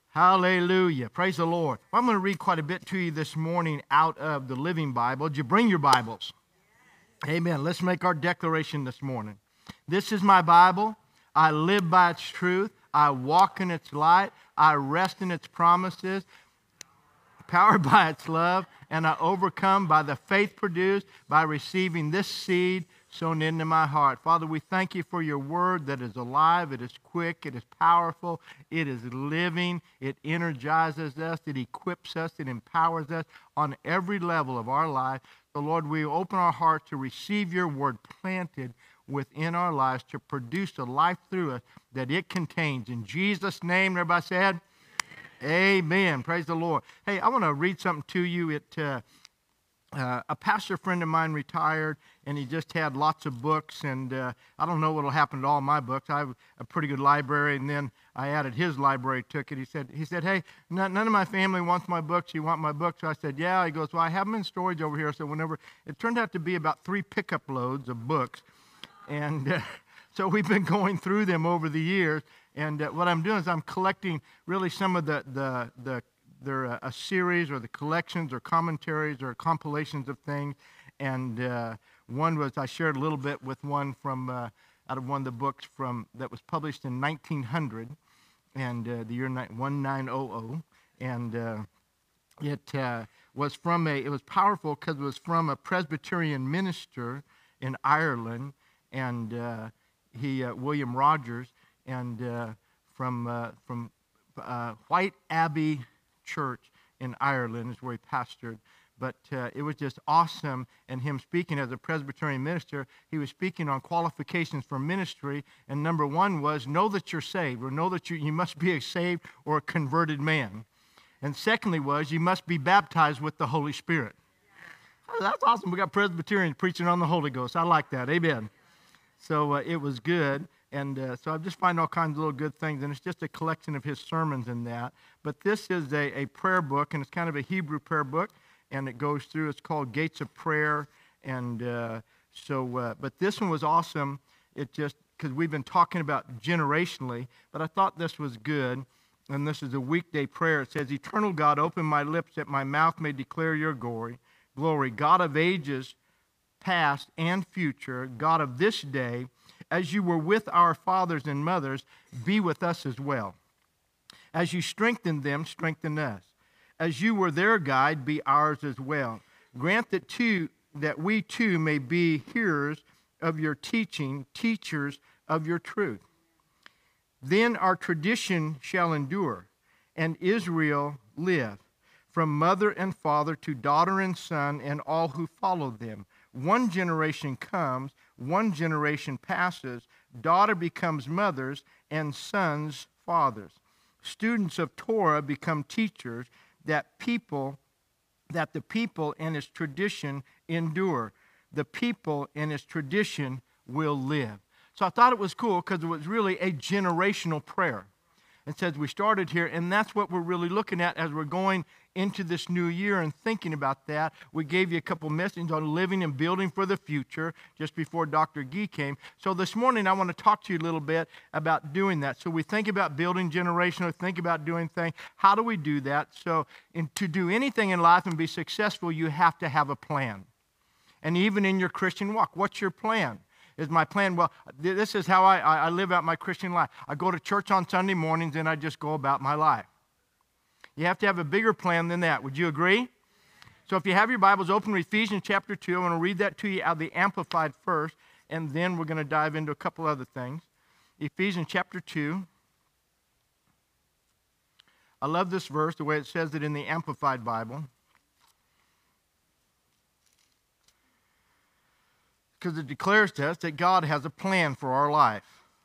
Hallelujah. Praise the Lord. Well, I'm going to read quite a bit to you this morning out of the Living Bible. Did you bring your Bibles? Amen. Let's make our declaration this morning. This is my Bible. I live by its truth. I walk in its light. I rest in its promises, powered by its love, and I overcome by the faith produced by receiving this seed sown into my heart. Father, we thank you for your word that is alive, it is quick, it is powerful, it is living, it energizes us, it equips us, it empowers us on every level of our life. So, Lord, we open our hearts to receive your word planted within our lives to produce a life through us that it contains. In Jesus' name, everybody said, amen. Praise the Lord. Hey, I want to read something to you. A pastor friend of mine retired, and he just had lots of books, and I don't know what will happen to all my books. I have a pretty good library, and then I added his library to it. He said, hey, none of my family wants my books. You want my books? So I said, yeah. He goes, well, I have them in storage over here. So whenever, it turned out to be about 3 pickup loads of books, and so we've been going through them over the years, and what I'm doing is I'm collecting really some of they're a series or the collections or commentaries or compilations of things. And one was, I shared a little bit with one from, out of one of the books that was published in 1900, and the year 1900. And it was powerful because it was from a Presbyterian minister in Ireland, and William Rogers, and from White Abbey Church in Ireland is where he pastored. But it was just awesome. And him speaking as a Presbyterian minister, he was speaking on qualifications for ministry. And number one was, know that you're saved, or know that you must be a saved or a converted man. And secondly was, you must be baptized with the Holy Spirit. That's awesome. We got Presbyterians preaching on the Holy Ghost. I like that. Amen. So it was good. And so I just find all kinds of little good things, and it's just a collection of his sermons in that. But this is a prayer book, and it's kind of a Hebrew prayer book, and it goes through. It's called Gates of Prayer, and but this one was awesome. It just, because we've been talking about generationally, but I thought this was good, and this is a weekday prayer. It says, Eternal God, open my lips that my mouth may declare your glory, God of ages past and future, God of this day, as you were with our fathers and mothers, be with us as well. As you strengthened them, strengthen us. As you were their guide, be ours as well. Grant that we too may be hearers of your teaching, teachers of your truth. Then our tradition shall endure, and Israel live, from mother and father to daughter and son, and all who follow them. One generation comes, one generation passes, daughter becomes mothers, and sons fathers. Students of Torah become teachers, that the people and its tradition endure. The people and its tradition will live. So I thought it was cool because it was really a generational prayer. It says we started here, and that's what we're really looking at as we're going into this new year and thinking about that. We gave you a couple messages on living and building for the future just before Dr. Gee came. So this morning I want to talk to you a little bit about doing that. So we think about building generational, think about doing things. How do we do that? So to do anything in life and be successful, you have to have a plan. And even in your Christian walk, what's your plan? Is my plan, well, this is how I live out my Christian life. I go to church on Sunday mornings and I just go about my life. You have to have a bigger plan than that. Would you agree? So if you have your Bibles open to Ephesians chapter 2, I want to read that to you out of the Amplified first, and then we're going to dive into a couple other things. Ephesians chapter 2. I love this verse, the way it says it in the Amplified Bible, because it declares to us that God has a plan for our life.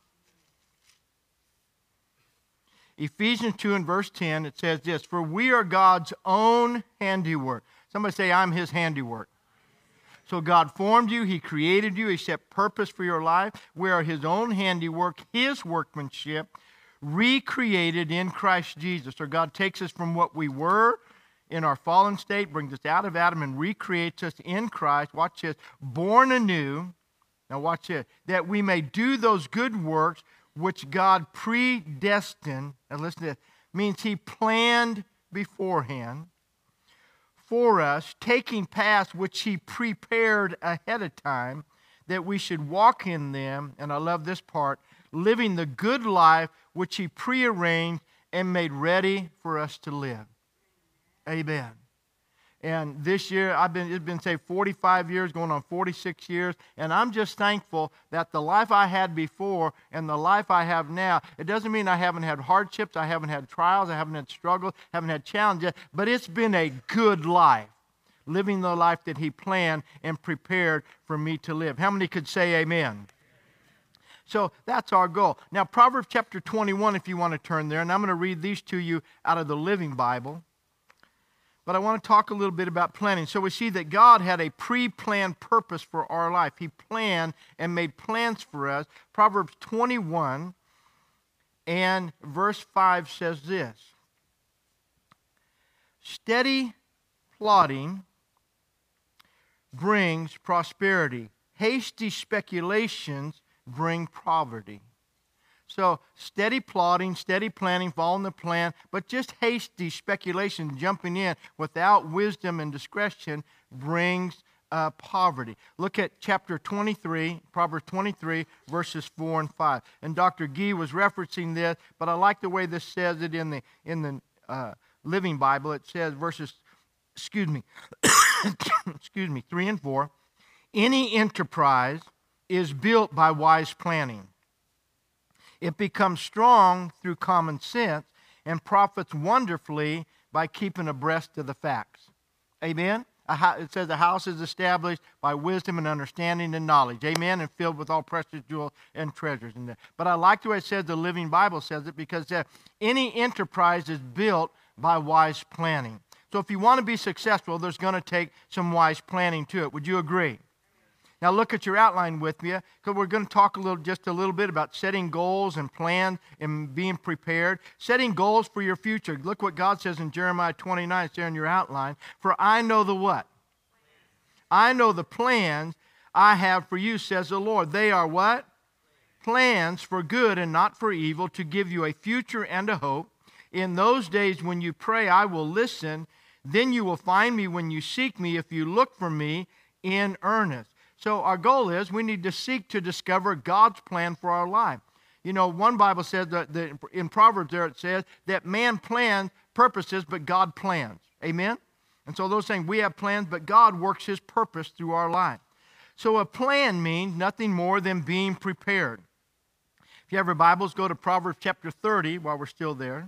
Ephesians 2 and verse 10, it says this, for we are God's own handiwork. Somebody say, I'm his handiwork. So God formed you, he created you, he set purpose for your life. We are his own handiwork, his workmanship, recreated in Christ Jesus. So God takes us from what we were in our fallen state, brings us out of Adam and recreates us in Christ. Watch this, born anew. Now watch this, that we may do those good works which God predestined, and listen to this, means he planned beforehand for us, taking paths which he prepared ahead of time, that we should walk in them, and I love this part, living the good life which he prearranged and made ready for us to live. Amen. And this year, it's been, say, 45 years, going on 46 years, and I'm just thankful that the life I had before and the life I have now, it doesn't mean I haven't had hardships, I haven't had trials, I haven't had struggles, haven't had challenges, but it's been a good life, living the life that he planned and prepared for me to live. How many could say amen? So that's our goal. Now, Proverbs chapter 21, if you want to turn there, and I'm going to read these to you out of the Living Bible. But I want to talk a little bit about planning. So we see that God had a pre-planned purpose for our life. He planned and made plans for us. Proverbs 21 and verse 5 says this: steady plodding brings prosperity. Hasty speculations bring poverty. So steady plodding, steady planning, following the plan, but just hasty speculation, jumping in without wisdom and discretion brings poverty. Look at chapter 23, Proverbs 23, verses 4 and 5. And Dr. Gee was referencing this, but I like the way this says it in the Living Bible. It says excuse me, 3 and 4. Any enterprise is built by wise planning. It becomes strong through common sense and profits wonderfully by keeping abreast of the facts. Amen? It says a house is established by wisdom and understanding and knowledge. Amen? And filled with all precious jewels and treasures. But I like the way it says the Living Bible says it, because any enterprise is built by wise planning. So if you want to be successful, there's going to take some wise planning to it. Would you agree? Now look at your outline with me, because we're going to talk just a little bit about setting goals and plans and being prepared. Setting goals for your future. Look what God says in Jeremiah 29, it's there in your outline. For I know the what? I know the plans I have for you, says the Lord. They are what? Plans for good and not for evil, to give you a future and a hope. In those days when you pray, I will listen. Then you will find me when you seek me, if you look for me in earnest. So our goal is we need to seek to discover God's plan for our life. You know, one Bible says that in Proverbs there it says that man plans purposes, but God plans. Amen? And so those things, we have plans, but God works his purpose through our life. So a plan means nothing more than being prepared. If you have your Bibles, go to Proverbs chapter 30 while we're still there.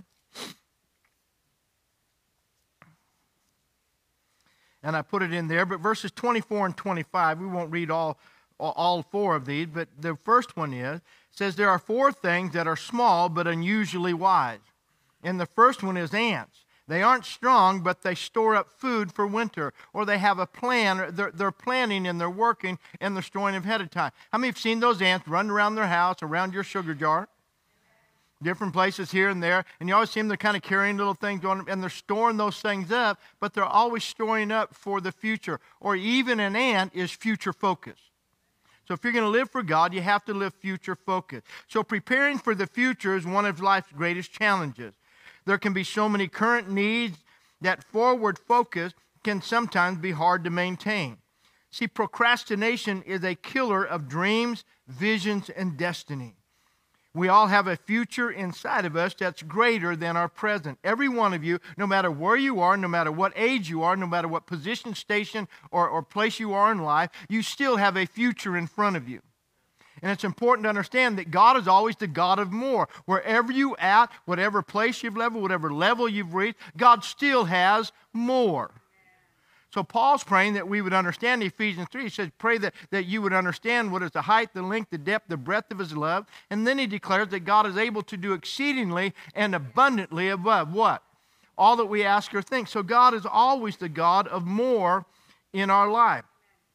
And I put it in there, but verses 24 and 25, we won't read all four of these, but the first one says there are 4 things that are small but unusually wise. And the first one is ants. They aren't strong, but they store up food for winter, or they have a plan. They're planning and they're working and they're storing ahead of time. How many have seen those ants run around their house, around your sugar jar? Different places here and there, and you always see them, they're kind of carrying little things on them, and they're storing those things up, but they're always storing up for the future. Or even an ant is future focused. So if you're going to live for God, you have to live future focused. So preparing for the future is one of life's greatest challenges. There can be so many current needs that forward focus can sometimes be hard to maintain. See, procrastination is a killer of dreams, visions, and destiny. We all have a future inside of us that's greater than our present. Every one of you, no matter where you are, no matter what age you are, no matter what position, station, or place you are in life, you still have a future in front of you. And it's important to understand that God is always the God of more. Wherever you're at, whatever place you've leveled, whatever level you've reached, God still has more. So Paul's praying that we would understand Ephesians 3. He says, pray that you would understand what is the height, the length, the depth, the breadth of his love. And then he declares that God is able to do exceedingly and abundantly above what? All that we ask or think. So God is always the God of more in our life.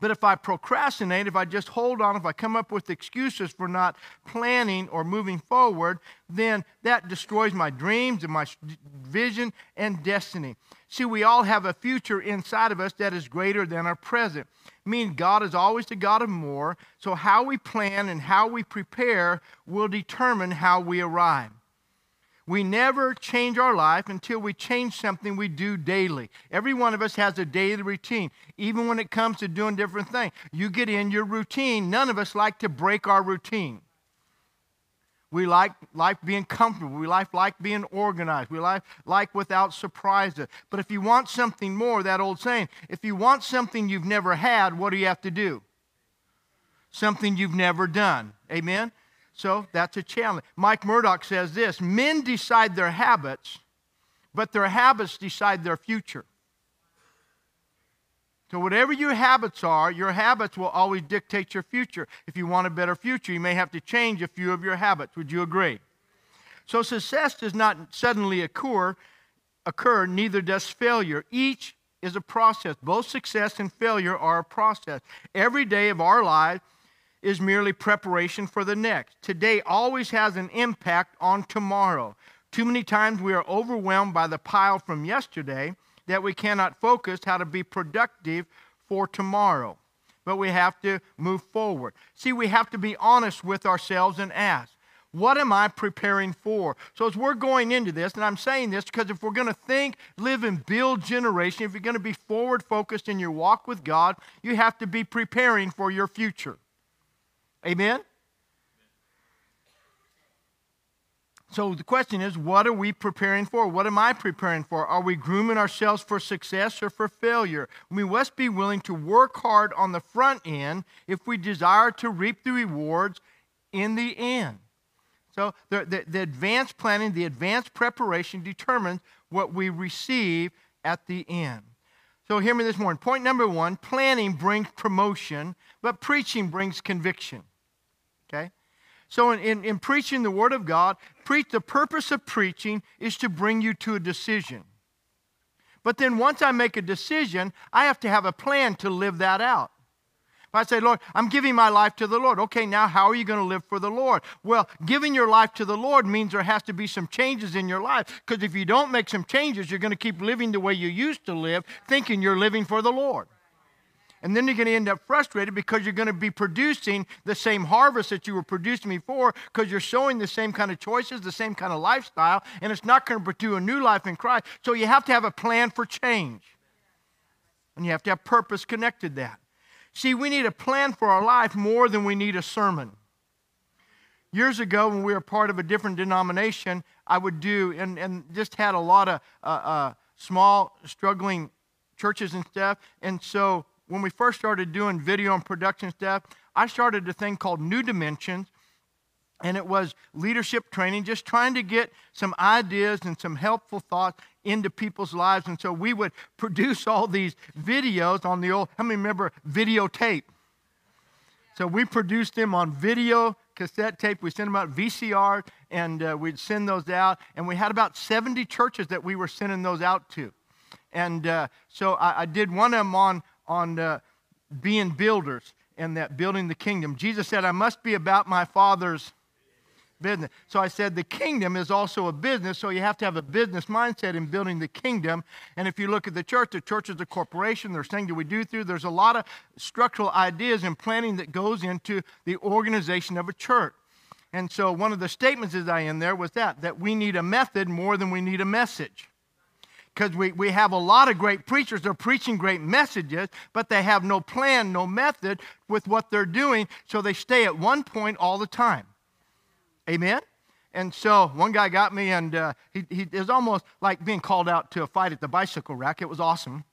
But if I procrastinate, if I just hold on, if I come up with excuses for not planning or moving forward, then that destroys my dreams and my vision and destiny. See, we all have a future inside of us that is greater than our present. Meaning God is always the God of more, so how we plan and how we prepare will determine how we arrive. We never change our life until we change something we do daily. Every one of us has a daily routine, even when it comes to doing different things. You get in your routine. None of us like to break our routine. We like life being comfortable. We like being organized. We like without surprises. But if you want something more, that old saying, if you want something you've never had, what do you have to do? Something you've never done. Amen? So that's a challenge. Mike Murdock says this: men decide their habits, but their habits decide their future. So whatever your habits are, your habits will always dictate your future. If you want a better future, you may have to change a few of your habits. Would you agree? So success does not suddenly occur, neither does failure. Each is a process. Both success and failure are a process. Every day of our life is merely preparation for the next. Today always has an impact on tomorrow. Too many times we are overwhelmed by the pile from yesterday that we cannot focus how to be productive for tomorrow. But we have to move forward. See, we have to be honest with ourselves and ask, what am I preparing for? So as we're going into this, and I'm saying this because if we're going to think, live, and build generation, if you're going to be forward-focused in your walk with God, you have to be preparing for your future. Amen? So the question is, what are we preparing for? What am I preparing for? Are we grooming ourselves for success or for failure? We must be willing to work hard on the front end if we desire to reap the rewards in the end. So the advanced planning, the advanced preparation determines what we receive at the end. So hear me this morning. Point number one, planning brings promotion, but preaching brings conviction. Okay? So in preaching the Word of God, the purpose of preaching is to bring you to a decision. But then once I make a decision, I have to have a plan to live that out. If I say, Lord, I'm giving my life to the Lord. Okay, now how are you going to live for the Lord? Well, giving your life to the Lord means there has to be some changes in your life. Because if you don't make some changes, you're going to keep living the way you used to live, thinking you're living for the Lord. And then you're going to end up frustrated because you're going to be producing the same harvest that you were producing before because you're sowing the same kind of choices, the same kind of lifestyle, and it's not going to produce a new life in Christ. So you have to have a plan for change. And you have to have purpose connected to that. See, we need a plan for our life more than we need a sermon. Years ago, when we were part of a different denomination, I would do, and just had a lot of small, struggling churches and stuff. And so when we first started doing video and production stuff, I started a thing called New Dimensions, and it was leadership training, just trying to get some ideas and some helpful thoughts into people's lives. And so we would produce all these videos on the old, how many remember videotape? So we produced them on video cassette tape. We sent them out VCR, and we'd send those out. And we had about 70 churches that we were sending those out to. And so I did one of them on being builders and that building the kingdom. Jesus said, I must be about my Father's business. So I said the kingdom is also a business, so you have to have a business mindset in building the kingdom. And if you look at the church is a corporation. There's things that we do through. There's a lot of structural ideas and planning that goes into the organization of a church. And so one of the statements that I in there was that we need a method more than we need a message. Because we have a lot of great preachers. They're preaching great messages, but they have no plan, no method with what they're doing, so they stay at one point all the time. Amen? And so one guy got me, and he was almost like being called out to a fight at the bicycle rack. It was awesome.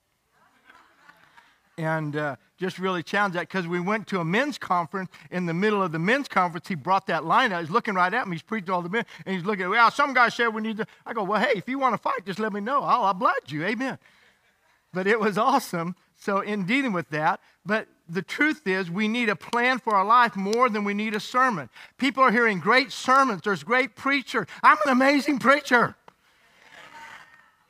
And just really challenged that because we went to a men's conference. In the middle of the men's conference, he brought that line out. He's looking right at me. He's preaching to all the men. And he's looking, well, some guy said we need to. I go, well, hey, if you want to fight, just let me know. I'll oblige you. Amen. But it was awesome. So in dealing with that, but the truth is we need a plan for our life more than we need a sermon. People are hearing great sermons. There's great preachers. I'm an amazing preacher.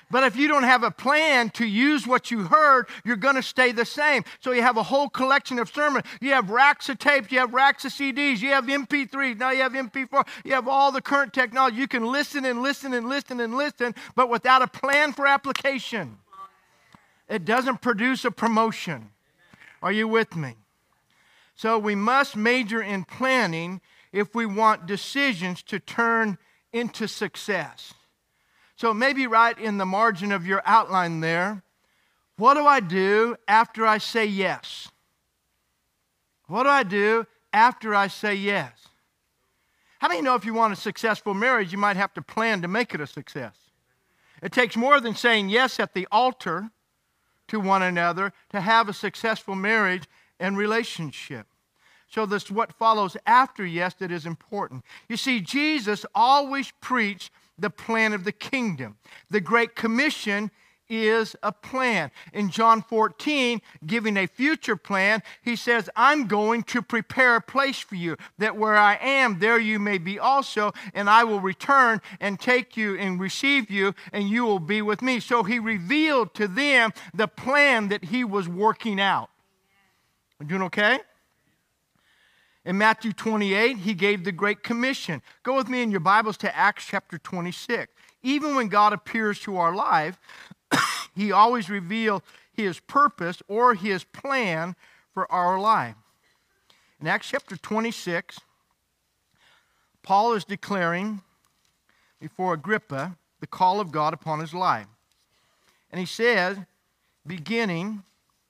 But if you don't have a plan to use what you heard, you're going to stay the same. So you have a whole collection of sermons. You have racks of tapes. You have racks of CDs. You have MP3s. Now you have MP4. You have all the current technology. You can listen and listen and listen and listen, but without a plan for application, it doesn't produce a promotion. Are you with me? So we must major in planning if we want decisions to turn into success. So maybe right in the margin of your outline there, what do I do after I say yes? What do I do after I say yes? How many know if you want a successful marriage, you might have to plan to make it a success? It takes more than saying yes at the altar to one another to have a successful marriage and relationship. So this what follows after yes that is important. You see, Jesus always preached the plan of the kingdom. The Great Commission is a plan. In John 14, giving a future plan, he says, I'm going to prepare a place for you, that where I am, there you may be also, and I will return and take you and receive you, and you will be with me. So he revealed to them the plan that he was working out. You doing okay? In Matthew 28, he gave the Great Commission. Go with me in your Bibles to Acts chapter 26. Even when God appears to our life, he always reveals his purpose or his plan for our life. In Acts chapter 26, Paul is declaring before Agrippa the call of God upon his life. And he says, beginning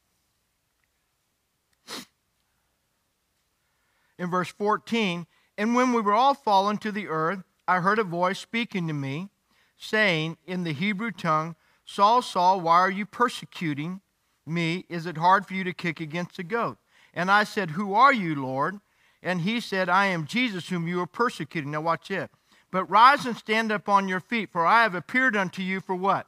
in verse 14, and when we were all fallen to the earth, I heard a voice speaking to me, saying in the Hebrew tongue, Saul, Saul, why are you persecuting me? Is it hard for you to kick against a goat? And I said, who are you, Lord? And he said, I am Jesus whom you are persecuting. Now watch it. But rise and stand up on your feet, for I have appeared unto you for what?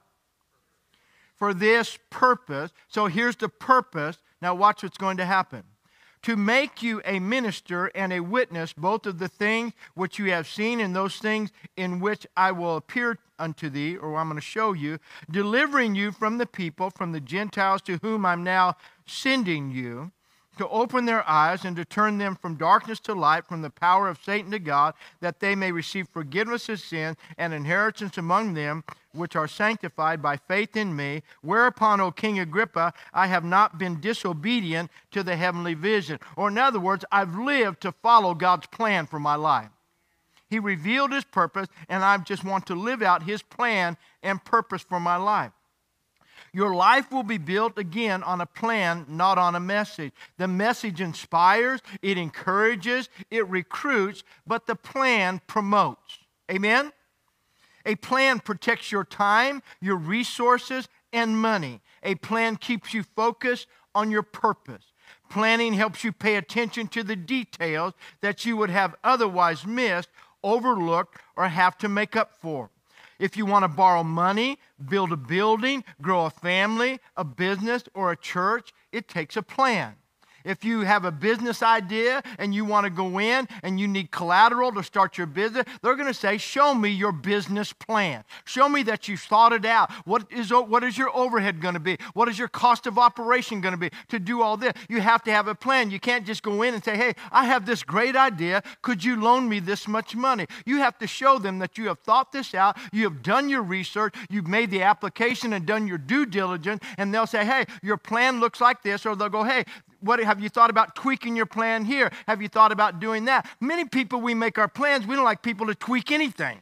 For this purpose. So here's the purpose. Now watch what's going to happen. To make you a minister and a witness, both of the things which you have seen and those things in which I will appear unto thee, or I'm going to show you, delivering you from the people, from the Gentiles to whom I'm now sending you, to open their eyes and to turn them from darkness to light, from the power of Satan to God, that they may receive forgiveness of sin and inheritance among them which are sanctified by faith in me. Whereupon, O King Agrippa, I have not been disobedient to the heavenly vision. Or in other words, I've lived to follow God's plan for my life. He revealed his purpose, and I just want to live out his plan and purpose for my life. Your life will be built again on a plan, not on a message. The message inspires, it encourages, it recruits, but the plan promotes. Amen? A plan protects your time, your resources, and money. A plan keeps you focused on your purpose. Planning helps you pay attention to the details that you would have otherwise missed, overlooked, or have to make up for. If you want to borrow money, build a building, grow a family, a business, or a church, it takes a plan. If you have a business idea and you want to go in and you need collateral to start your business, they're going to say, show me your business plan. Show me that you've thought it out. What is your overhead going to be? What is your cost of operation going to be to do all this? You have to have a plan. You can't just go in and say, hey, I have this great idea. Could you loan me this much money? You have to show them that you have thought this out. You have done your research. You've made the application and done your due diligence. And they'll say, hey, your plan looks like this. Or they'll go, hey, what have you thought about tweaking your plan here? Have you thought about doing that? Many people, we make our plans. We don't like people to tweak anything.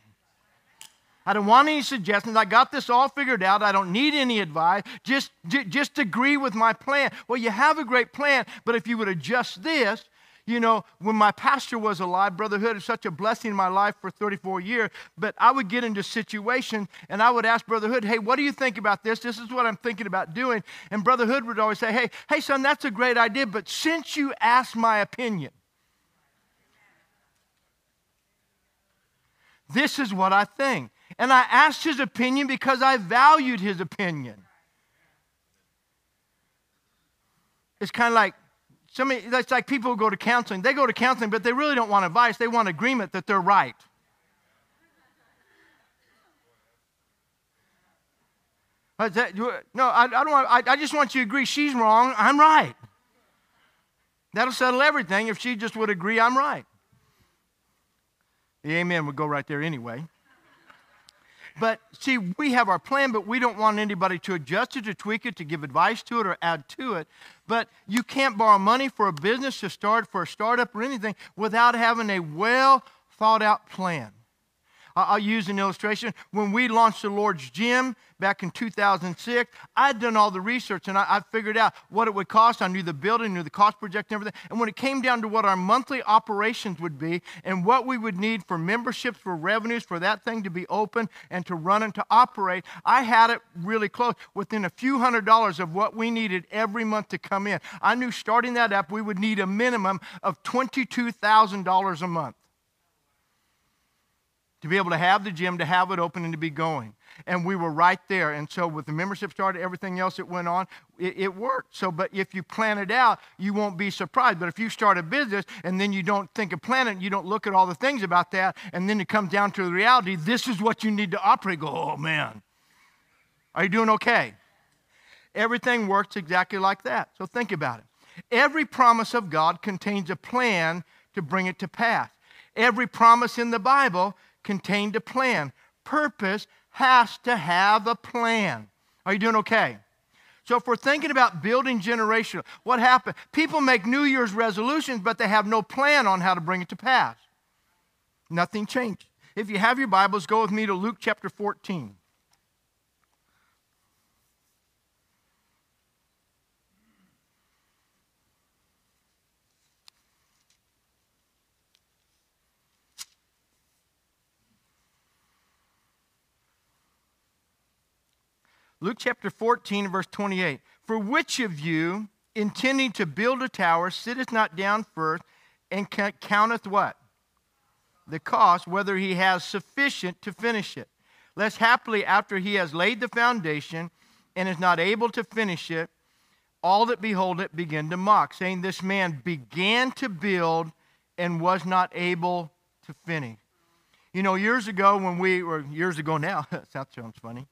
I don't want any suggestions. I got this all figured out. I don't need any advice. Just agree with my plan. Well, you have a great plan, but if you would adjust this, you know, when my pastor was alive, Brother Hood is such a blessing in my life for 34 years, but I would get into situations and I would ask Brother Hood, hey, what do you think about this? This is what I'm thinking about doing. And Brother Hood would always say, hey, son, that's a great idea, but since you asked my opinion, this is what I think. And I asked his opinion because I valued his opinion. It's kind of like, that's like people who go to counseling. They go to counseling, but they really don't want advice. They want agreement that they're right. No, I don't want, I just want you to agree she's wrong, I'm right. That'll settle everything if she just would agree I'm right. The amen would go right there anyway. But see, we have our plan, but we don't want anybody to adjust it, to tweak it, to give advice to it, or add to it. But you can't borrow money for a business to start, for a startup or anything, without having a well thought out plan. I'll use an illustration. When we launched the Lord's Gym back in 2006, I'd done all the research and I figured out what it would cost. I knew the building, knew the cost project and everything. And when it came down to what our monthly operations would be and what we would need for memberships, for revenues, for that thing to be open and to run and to operate, I had it really close, within a few $100s of what we needed every month to come in. I knew starting that up, we would need a minimum of $22,000 a month to be able to have the gym, to have it open, and to be going. And we were right there. And so with the membership started, everything else that went on, it worked. So, but if you plan it out, you won't be surprised. But if you start a business and then you don't think of planning, you don't look at all the things about that, and then it comes down to the reality, this is what you need to operate. Go, oh man, are you doing okay? Everything works exactly like that. So think about it. Every promise of God contains a plan to bring it to pass. Every promise in the Bible contained a plan. Purpose has to have a plan. Are you doing okay? So if we're thinking about building generational, what happened? People make New Year's resolutions, but they have no plan on how to bring it to pass. Nothing changed. If you have your Bibles, go with me to Luke chapter 14. Luke chapter 14, verse 28. For which of you, intending to build a tower, sitteth not down first and counteth what? The cost, whether he has sufficient to finish it. Lest happily after he has laid the foundation and is not able to finish it, all that behold it begin to mock, saying, this man began to build and was not able to finish. You know, years ago now, that sounds funny.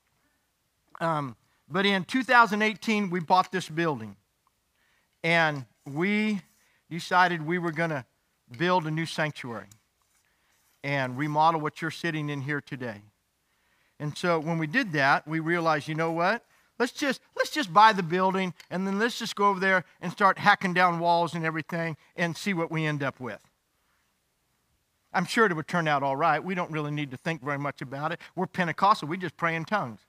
But in 2018, we bought this building. And we decided we were going to build a new sanctuary and remodel what you're sitting in here today. And so when we did that, we realized, you know what? Let's just buy the building, and then let's just go over there and start hacking down walls and everything and see what we end up with. I'm sure it would turn out all right. We don't really need to think very much about it. We're Pentecostal. We just pray in tongues.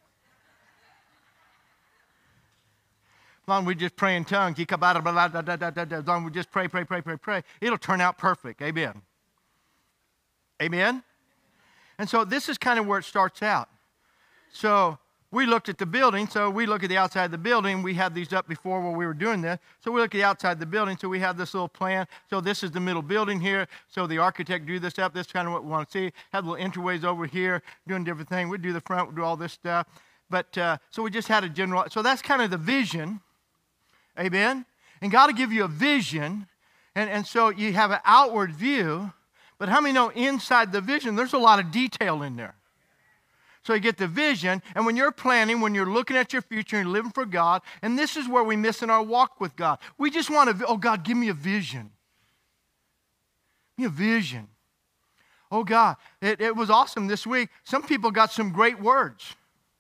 As long as we just pray in tongues, as long as we just pray, it'll turn out perfect. Amen. Amen? And so this is kind of where it starts out. So we looked at the building. So we look at the outside of the building. We had these up before while we were doing this. So we look at the outside of the building. So we have this little plan. So this is the middle building here. So the architect drew this up. This is kind of what we want to see. Had little entryways over here, doing different things. We'd do the front, we'd do all this stuff. But so we just had a general. So that's kind of the vision. Amen? And God will give you a vision, and so you have an outward view, but how many know inside the vision, there's a lot of detail in there. So you get the vision, and when you're planning, when you're looking at your future and living for God, and this is where we miss in our walk with God. We just want to, oh God, give me a vision. Give me a vision. Oh God, it was awesome this week. Some people got some great words.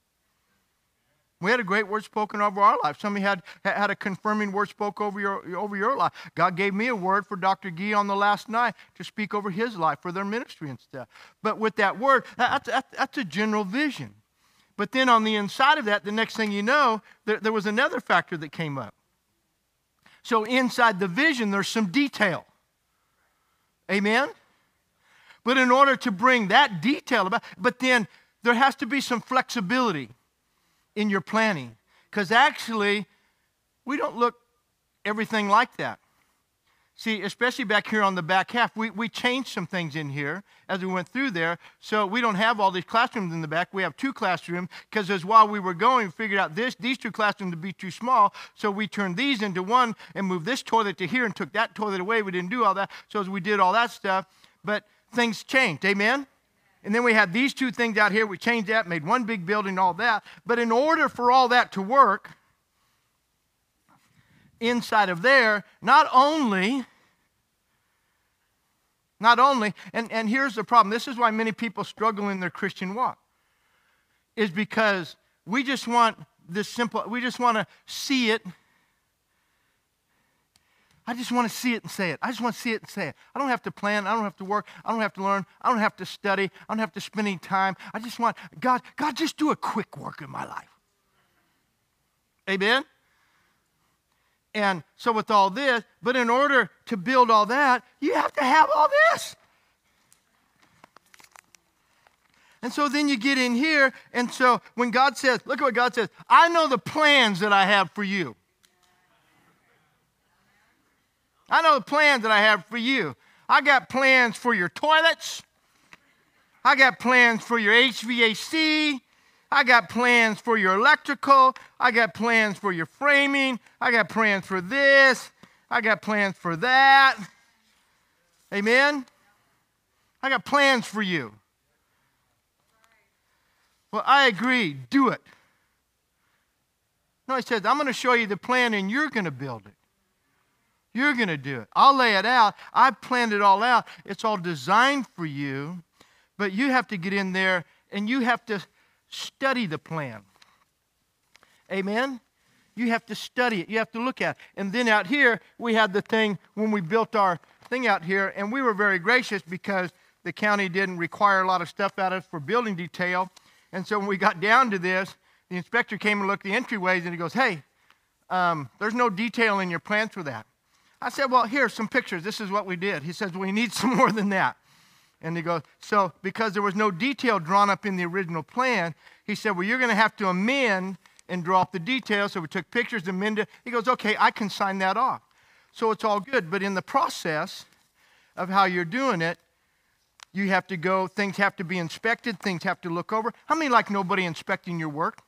We had a great word spoken over our life. Somebody had a confirming word spoke over your life. God gave me a word for Dr. Gee on the last night to speak over his life for their ministry and stuff. But with that word, that's a general vision. But then on the inside of that, the next thing you know, there was another factor that came up. So inside the vision, there's some detail. Amen? But in order to bring that detail about, but then there has to be some flexibility in your planning, because actually we don't look everything like that. See, especially back here on the back half, we changed some things in here as we went through there, so we don't have all these classrooms in the back. We have 2 classrooms, because as while we were going, we figured out these 2 classrooms would be too small, so we turned these into one and moved this toilet to here and took that toilet away. We didn't do all that, so as we did all that stuff, but things changed. Amen? And then we had these two things out here. We changed that, made one big building, all that. But in order for all that to work, inside of there, not only, and here's the problem. This is why many people struggle in their Christian walk, is because we just want this simple, we just want to see it. I just want to see it and say it. I just want to see it and say it. I don't have to plan. I don't have to work. I don't have to learn. I don't have to study. I don't have to spend any time. I just want, God, just do a quick work in my life. Amen? And so with all this, but in order to build all that, you have to have all this. And so then you get in here, and so when God says, look at what God says, I know the plans that I have for you. I know the plans that I have for you. I got plans for your toilets. I got plans for your HVAC. I got plans for your electrical. I got plans for your framing. I got plans for this. I got plans for that. Amen? I got plans for you. Well, I agree. Do it. No, he says, I'm going to show you the plan and you're going to build it. You're going to do it. I'll lay it out. I've planned it all out. It's all designed for you, but you have to get in there and you have to study the plan. Amen? You have to study it. You have to look at it. And then out here, we had the thing when we built our thing out here, and we were very gracious because the county didn't require a lot of stuff out of us for building detail. And so when we got down to this, the inspector came and looked at the entryways, and he goes, hey, there's no detail in your plans for that. I said, well, here's some pictures. This is what we did. He says, well, we need some more than that. And he goes, so because there was no detail drawn up in the original plan, he said, well, you're going to have to amend and draw up the details. So we took pictures, amended. He goes, okay, I can sign that off. So it's all good. But in the process of how you're doing it, you have to go, things have to be inspected, things have to look over. How many like nobody inspecting your work?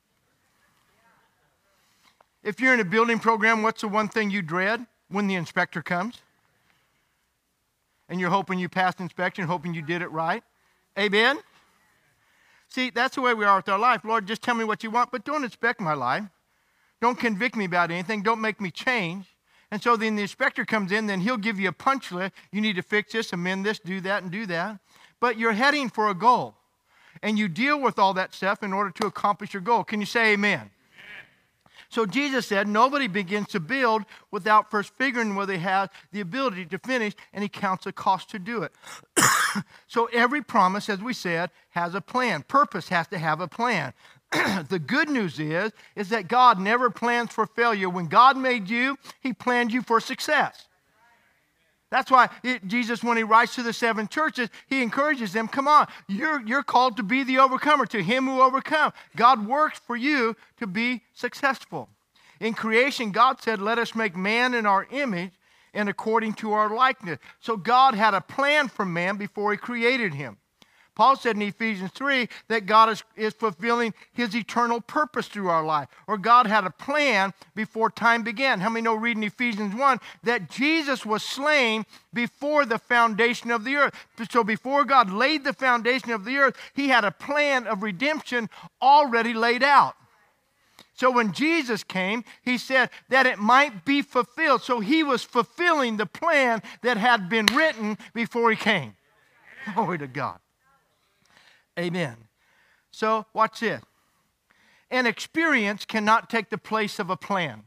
If you're in a building program, what's the one thing you dread? When the inspector comes. And you're hoping you passed inspection, hoping you did it right. Amen? See, that's the way we are with our life. Lord, just tell me what you want, but don't inspect my life. Don't convict me about anything. Don't make me change. And so then the inspector comes in, then he'll give you a punch list. You need to fix this, amend this, do that, and do that. But you're heading for a goal. And you deal with all that stuff in order to accomplish your goal. Can you say amen? So Jesus said, nobody begins to build without first figuring whether they have the ability to finish, and he counts the cost to do it. So every promise, as we said, has a plan. Purpose has to have a plan. The good news is that God never plans for failure. When God made you, he planned you for success. That's why Jesus, when he writes to the 7 churches, he encourages them, come on, you're called to be the overcomer, to him who overcomes. God works for you to be successful. In creation, God said, let us make man in our image and according to our likeness. So God had a plan for man before he created him. Paul said in Ephesians 3 that God is fulfilling his eternal purpose through our life. Or God had a plan before time began. How many know reading Ephesians 1 that Jesus was slain before the foundation of the earth? So before God laid the foundation of the earth, he had a plan of redemption already laid out. So when Jesus came, he said that it might be fulfilled. So he was fulfilling the plan that had been written before he came. Glory to God. Amen. So watch this. An experience cannot take the place of a plan.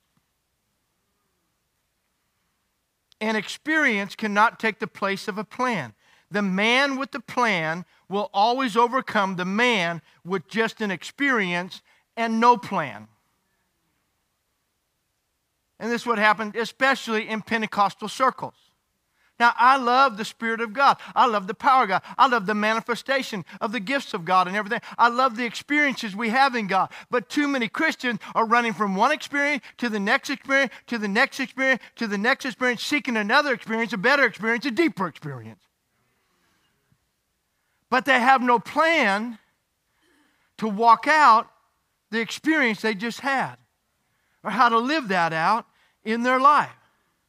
An experience cannot take the place of a plan. The man with the plan will always overcome the man with just an experience and no plan. And this is what happened, especially in Pentecostal circles. Now, I love the Spirit of God. I love the power of God. I love the manifestation of the gifts of God and everything. I love the experiences we have in God. But too many Christians are running from one experience to the next experience, to the next experience, to the next experience, seeking another experience, a better experience, a deeper experience. But they have no plan to walk out the experience they just had or how to live that out in their life.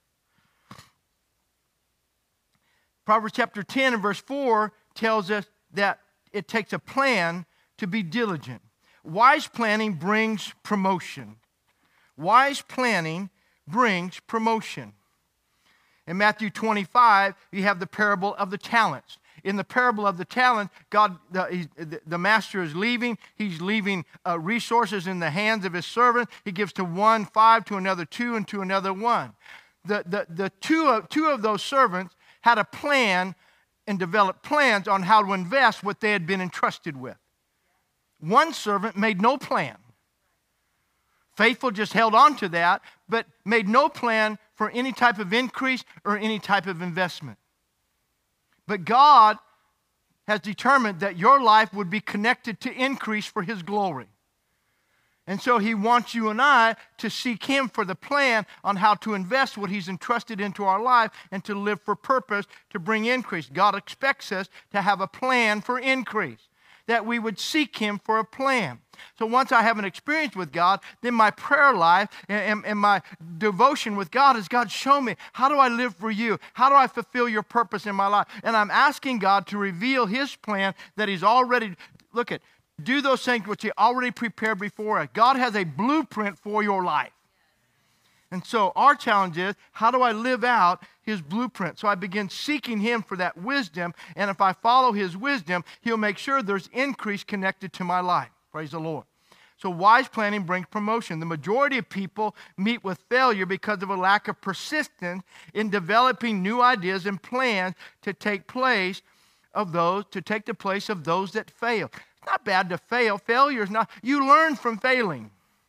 Proverbs chapter 10 and verse 4 tells us that it takes a plan to be diligent. Wise planning brings promotion. Wise planning brings promotion. In Matthew 25, you have the parable of the talents. In the parable of the talents, the master is leaving. He's leaving resources in the hands of his servant. He gives to one 5, to another 2, and to another 1. The two of those servants had a plan and developed plans on how to invest what they had been entrusted with. One servant made no plan. Faithful just held on to that, but made no plan for any type of increase or any type of investment. But God has determined that your life would be connected to increase for His glory. And so He wants you and I to seek Him for the plan on how to invest what He's entrusted into our life and to live for purpose to bring increase. God expects us to have a plan for increase, that we would seek Him for a plan. So once I have an experience with God, then my prayer life and my devotion with God is, God, show me, how do I live for you? How do I fulfill your purpose in my life? And I'm asking God to reveal His plan that He's already, do those things which He already prepared before us. God has a blueprint for your life. And so our challenge is, how do I live out His blueprint? So I begin seeking Him for that wisdom, and if I follow His wisdom, He'll make sure there's increase connected to my life. Praise the Lord. So wise planning brings promotion. The majority of people meet with failure because of a lack of persistence in developing new ideas and plans to take the place of those that fail. It's not bad to fail. Failure is not. You learn from failing.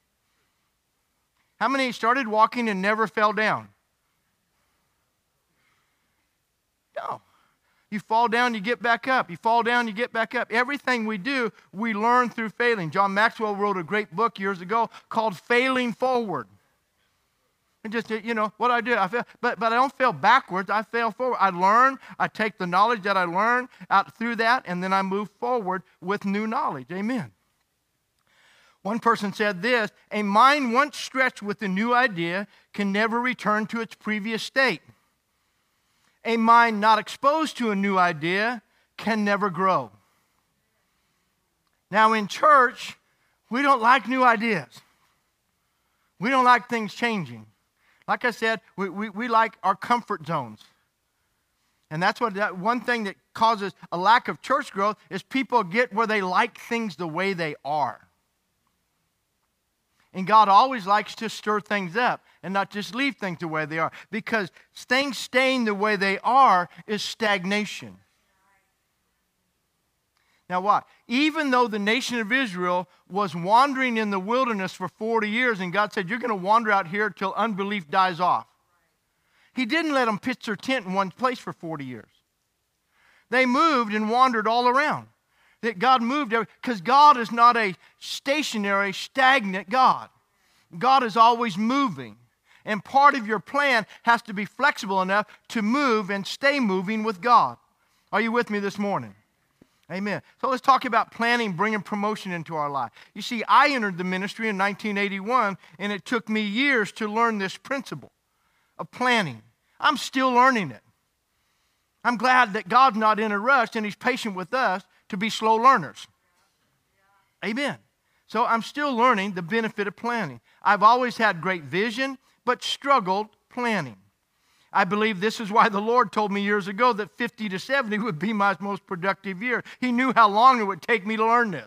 How many started walking and never fell down? No. You fall down, you get back up. You fall down, you get back up. Everything we do, we learn through failing. John Maxwell wrote a great book years ago called Failing Forward. And just, what I do, I fail. But I don't fail backwards, I fail forward. I learn, I take the knowledge that I learn out through that, and then I move forward with new knowledge. Amen. One person said this: a mind once stretched with a new idea can never return to its previous state. A mind not exposed to a new idea can never grow. Now in church, we don't like new ideas. We don't like things changing. Like I said, we like our comfort zones. And that's one thing that causes a lack of church growth is people get where they like things the way they are. And God always likes to stir things up and not just leave things the way they are. Because things staying the way they are is stagnation. Now what? Even though the nation of Israel was wandering in the wilderness for 40 years, and God said, you're going to wander out here till unbelief dies off. He didn't let them pitch their tent in one place for 40 years. They moved and wandered all around. That God moved, because God is not a stationary, stagnant God. God is always moving. And part of your plan has to be flexible enough to move and stay moving with God. Are you with me this morning? Amen. So let's talk about planning, bringing promotion into our life. You see, I entered the ministry in 1981, and it took me years to learn this principle of planning. I'm still learning it. I'm glad that God's not in a rush and He's patient with us to be slow learners. Amen. So I'm still learning the benefit of planning. I've always had great vision, but struggled planning. I believe this is why the Lord told me years ago that 50 to 70 would be my most productive year. He knew how long it would take me to learn this.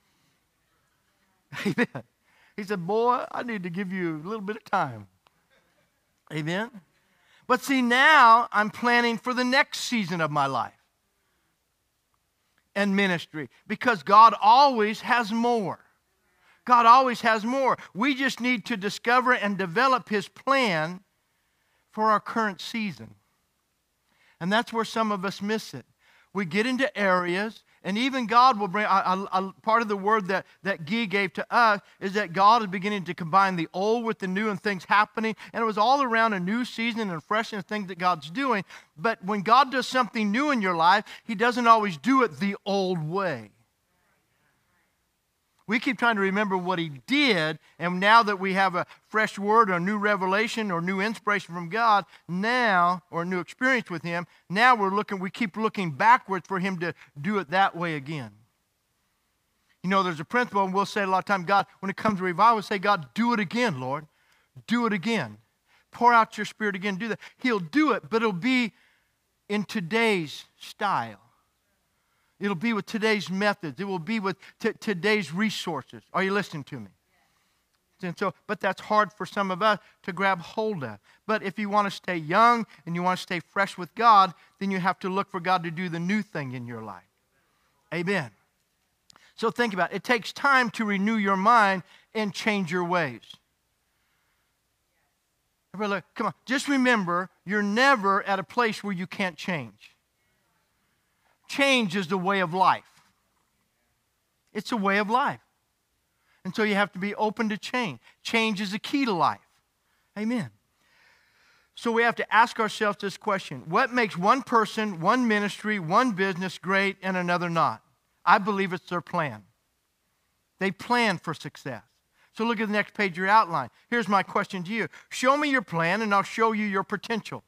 Amen. He said, boy, I need to give you a little bit of time. Amen. But see, now I'm planning for the next season of my life and ministry, because God always has more. God always has more. We just need to discover and develop His plan for our current season. And that's where some of us miss it. We get into areas, and even God will bring, part of the word that Guy gave to us is that God is beginning to combine the old with the new and things happening. And it was all around a new season and freshness, things that God's doing. But when God does something new in your life, He doesn't always do it the old way. We keep trying to remember what he did, and now that we have a fresh word or a new revelation or new inspiration from God, now, or a new experience with him, now we keep looking backwards for him to do it that way again. You know, there's a principle, and we'll say a lot of times, God, when it comes to revival, we'll say, God, do it again, Lord. Do it again. Pour out your Spirit again. Do that. He'll do it, but it'll be in today's style. It'll be with today's methods. It will be with today's resources. Are you listening to me? And so, but that's hard for some of us to grab hold of. But if you want to stay young and you want to stay fresh with God, then you have to look for God to do the new thing in your life. Amen. So think about it. It takes time to renew your mind and change your ways. Everybody look, come on. Just remember, you're never at a place where you can't change. Change is the way of life. It's a way of life. And so you have to be open to change. Change is the key to life. Amen. So we have to ask ourselves this question. What makes one person, one ministry, one business great and another not? I believe it's their plan. They plan for success. So look at the next page of your outline. Here's my question to you. Show me your plan and I'll show you your potential.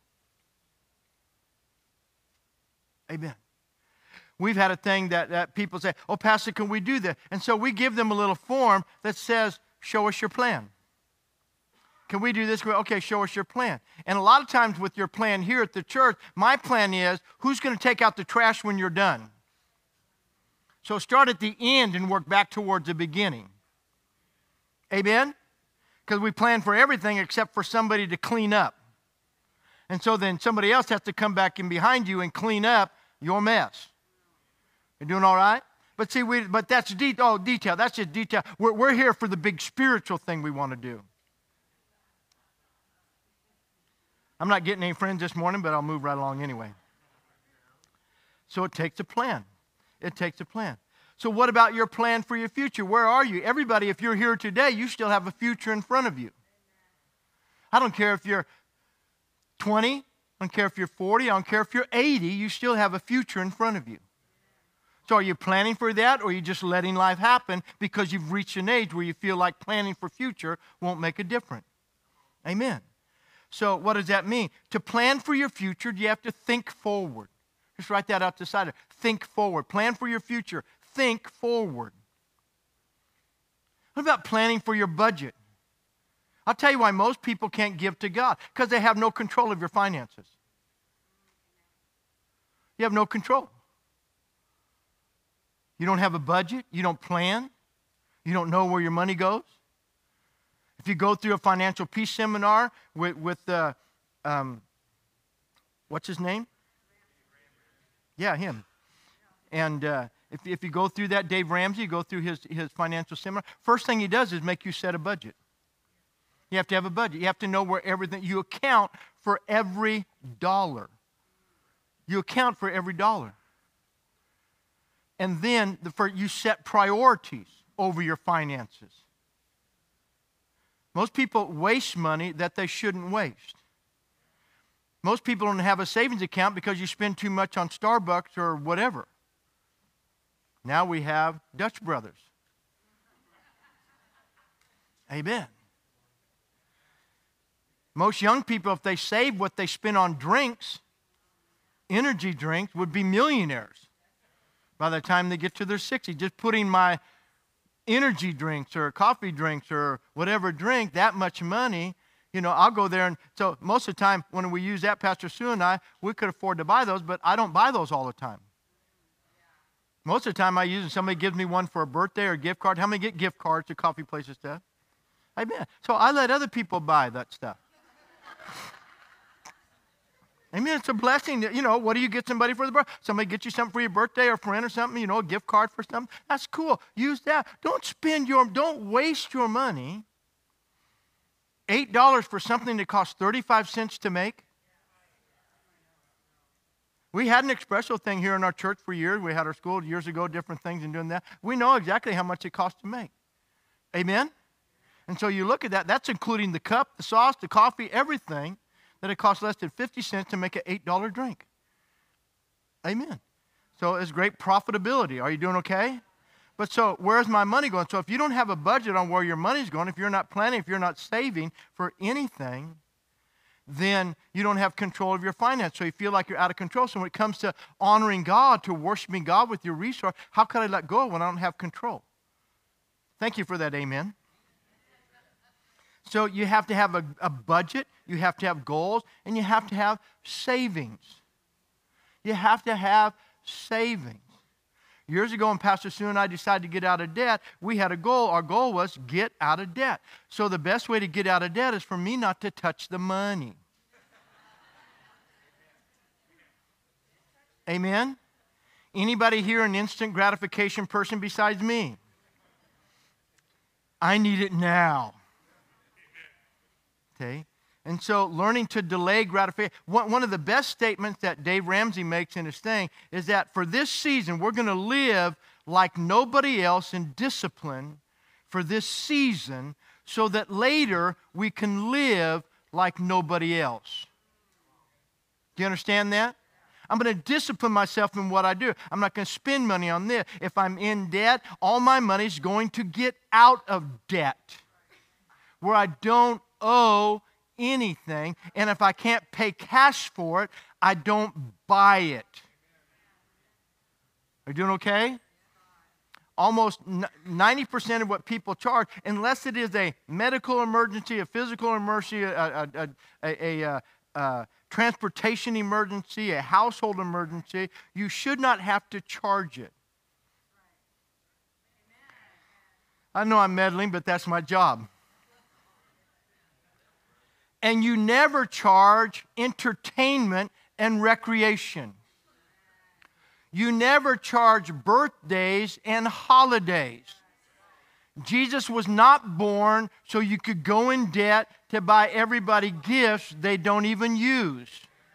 Amen. We've had a thing that people say, oh, Pastor, can we do that? And so we give them a little form that says, show us your plan. Can we do this? Okay, show us your plan. And a lot of times with your plan here at the church, my plan is, who's going to take out the trash when you're done? So start at the end and work back towards the beginning. Amen? Because we plan for everything except for somebody to clean up. And so then somebody else has to come back in behind you and clean up your mess. You doing all right? But see, but that's detail. That's just detail. We're here for the big spiritual thing we want to do. I'm not getting any friends this morning, but I'll move right along anyway. So it takes a plan. It takes a plan. So what about your plan for your future? Where are you? Everybody, if you're here today, you still have a future in front of you. I don't care if you're 20. I don't care if you're 40. I don't care if you're 80. You still have a future in front of you. So are you planning for that, or are you just letting life happen because you've reached an age where you feel like planning for future won't make a difference? Amen. So what does that mean? To plan for your future, you have to think forward. Just write that out to the side. Think forward. Plan for your future. Think forward. What about planning for your budget? I'll tell you why most people can't give to God. Because they have no control of your finances. You have no control. You don't have a budget. You don't plan. You don't know where your money goes. If you go through a financial peace seminar with what's his name? Yeah, him. And if you go through that, Dave Ramsey, you go through his financial seminar, first thing he does is make you set a budget. You have to have a budget. You have to know where everything, you account for every dollar. You account for every dollar. And then you set priorities over your finances. Most people waste money that they shouldn't waste. Most people don't have a savings account because you spend too much on Starbucks or whatever. Now we have Dutch Brothers. Amen. Most young people, if they save what they spend on drinks, energy drinks, would be millionaires by the time they get to their 60s. Just putting my energy drinks or coffee drinks or whatever drink, that much money, I'll go there. And so most of the time when we use that, Pastor Sue and I, we could afford to buy those, but I don't buy those all the time. Most of the time I use it. Somebody gives me one for a birthday or a gift card. How many get gift cards to coffee places stuff? Amen. So I let other people buy that stuff. Amen. It's a blessing. What do you get somebody for the birthday? Somebody get you something for your birthday or friend or something, a gift card for something. That's cool. Use that. Don't waste your money. $8 for something that costs 35 cents to make. We had an espresso thing here in our church for years. We had our school years ago, different things and doing that. We know exactly how much it costs to make. Amen? And so you look at that. That's including the cup, the sauce, the coffee, everything, that it costs less than 50 cents to make an $8 drink. Amen. So it's great profitability. Are you doing okay? But so where's my money going? So if you don't have a budget on where your money's going, if you're not planning, if you're not saving for anything, then you don't have control of your finance. So you feel like you're out of control. So when it comes to honoring God, to worshiping God with your resource, how can I let go when I don't have control? Thank you for that, amen. So you have to have a budget, you have to have goals, and you have to have savings. You have to have savings. Years ago, when Pastor Sue and I decided to get out of debt, we had a goal. Our goal was get out of debt. So the best way to get out of debt is for me not to touch the money. Amen? Anybody here an instant gratification person besides me? I need it now. Okay? And so learning to delay gratification. One of the best statements that Dave Ramsey makes in his thing is that for this season, we're going to live like nobody else in discipline for this season so that later we can live like nobody else. Do you understand that? I'm going to discipline myself in what I do. I'm not going to spend money on this. If I'm in debt, all my money is going to get out of debt where I don't owe anything, and if I can't pay cash for it, I don't buy it. Are you doing okay? Almost 90% of what people charge, unless it is a medical emergency, a physical emergency, a transportation emergency, a household emergency, you should not have to charge it. I know I'm meddling, but that's my job. And you never charge entertainment and recreation. You never charge birthdays and holidays. Jesus was not born so you could go in debt to buy everybody gifts they don't even use.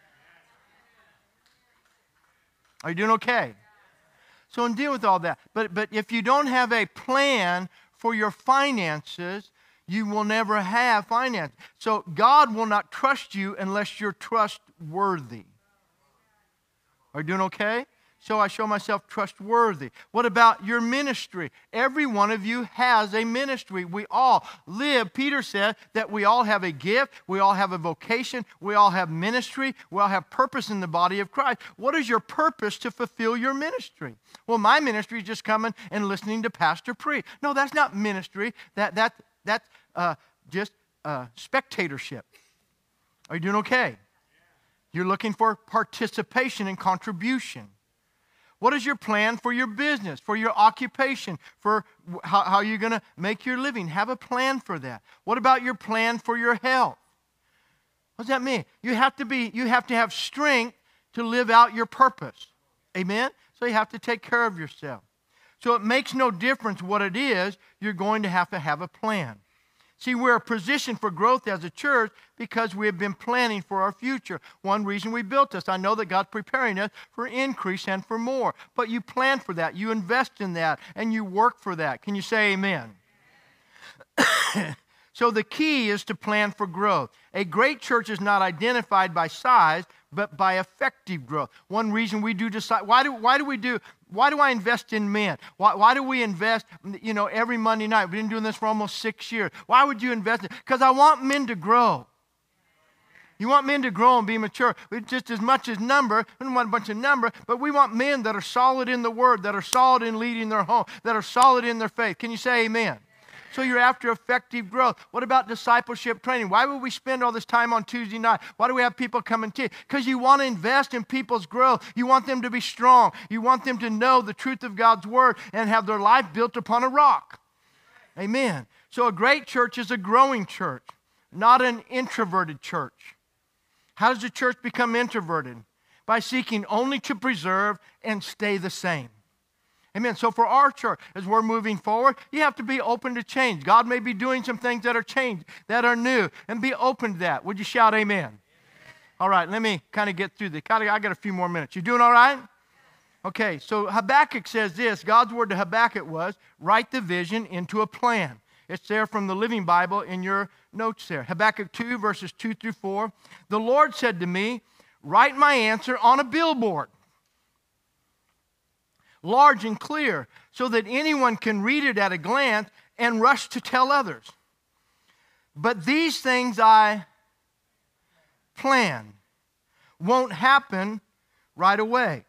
Are you doing okay? So in dealing with all that, but if you don't have a plan for your finances, you will never have finance. So God will not trust you unless you're trustworthy. Are you doing okay? So I show myself trustworthy. What about your ministry? Every one of you has a ministry. We all live. Peter said that we all have a gift. We all have a vocation. We all have ministry. We all have purpose in the body of Christ. What is your purpose to fulfill your ministry? Well, my ministry is just coming and listening to Pastor preach. No, that's not ministry. That's just spectatorship. Are you doing okay? You're looking for participation and contribution. What is your plan for your business, for your occupation, for how you're going to make your living? Have a plan for that. What about your plan for your health? What does that mean? You have to have strength to live out your purpose. Amen? So you have to take care of yourself. So it makes no difference what it is, you're going to have a plan. See, we're positioned for growth as a church because we have been planning for our future. One reason we built this, I know that God's preparing us for increase and for more. But you plan for that, you invest in that, and you work for that. Can you say amen? So the key is to plan for growth. A great church is not identified by size, but by effective growth. One reason we do decide, why do I invest in men? Why do we invest, every Monday night? We've been doing this for almost 6 years. Why would you invest in? Because I want men to grow. You want men to grow and be mature. Just as much as number, we don't want a bunch of number, but we want men that are solid in the Word, that are solid in leading their home, that are solid in their faith. Can you say amen? So you're after effective growth. What about discipleship training? Why would we spend all this time on Tuesday night? Why do we have people come and teach? Because you want to invest in people's growth. You want them to be strong. You want them to know the truth of God's Word and have their life built upon a rock. Amen. So a great church is a growing church, not an introverted church. How does a church become introverted? By seeking only to preserve and stay the same. Amen. So for our church, as we're moving forward, you have to be open to change. God may be doing some things that are changed, that are new, and be open to that. Would you shout amen? Amen. All right, let me kind of get through this. I got a few more minutes. You doing all right? Okay, so Habakkuk says this. God's word to Habakkuk was, write the vision into a plan. It's there from the Living Bible in your notes there. Habakkuk 2, verses 2 through 4. The Lord said to me, write my answer on a billboard. large and clear, so that anyone can read it at a glance and rush to tell others. But these things I plan won't happen right away.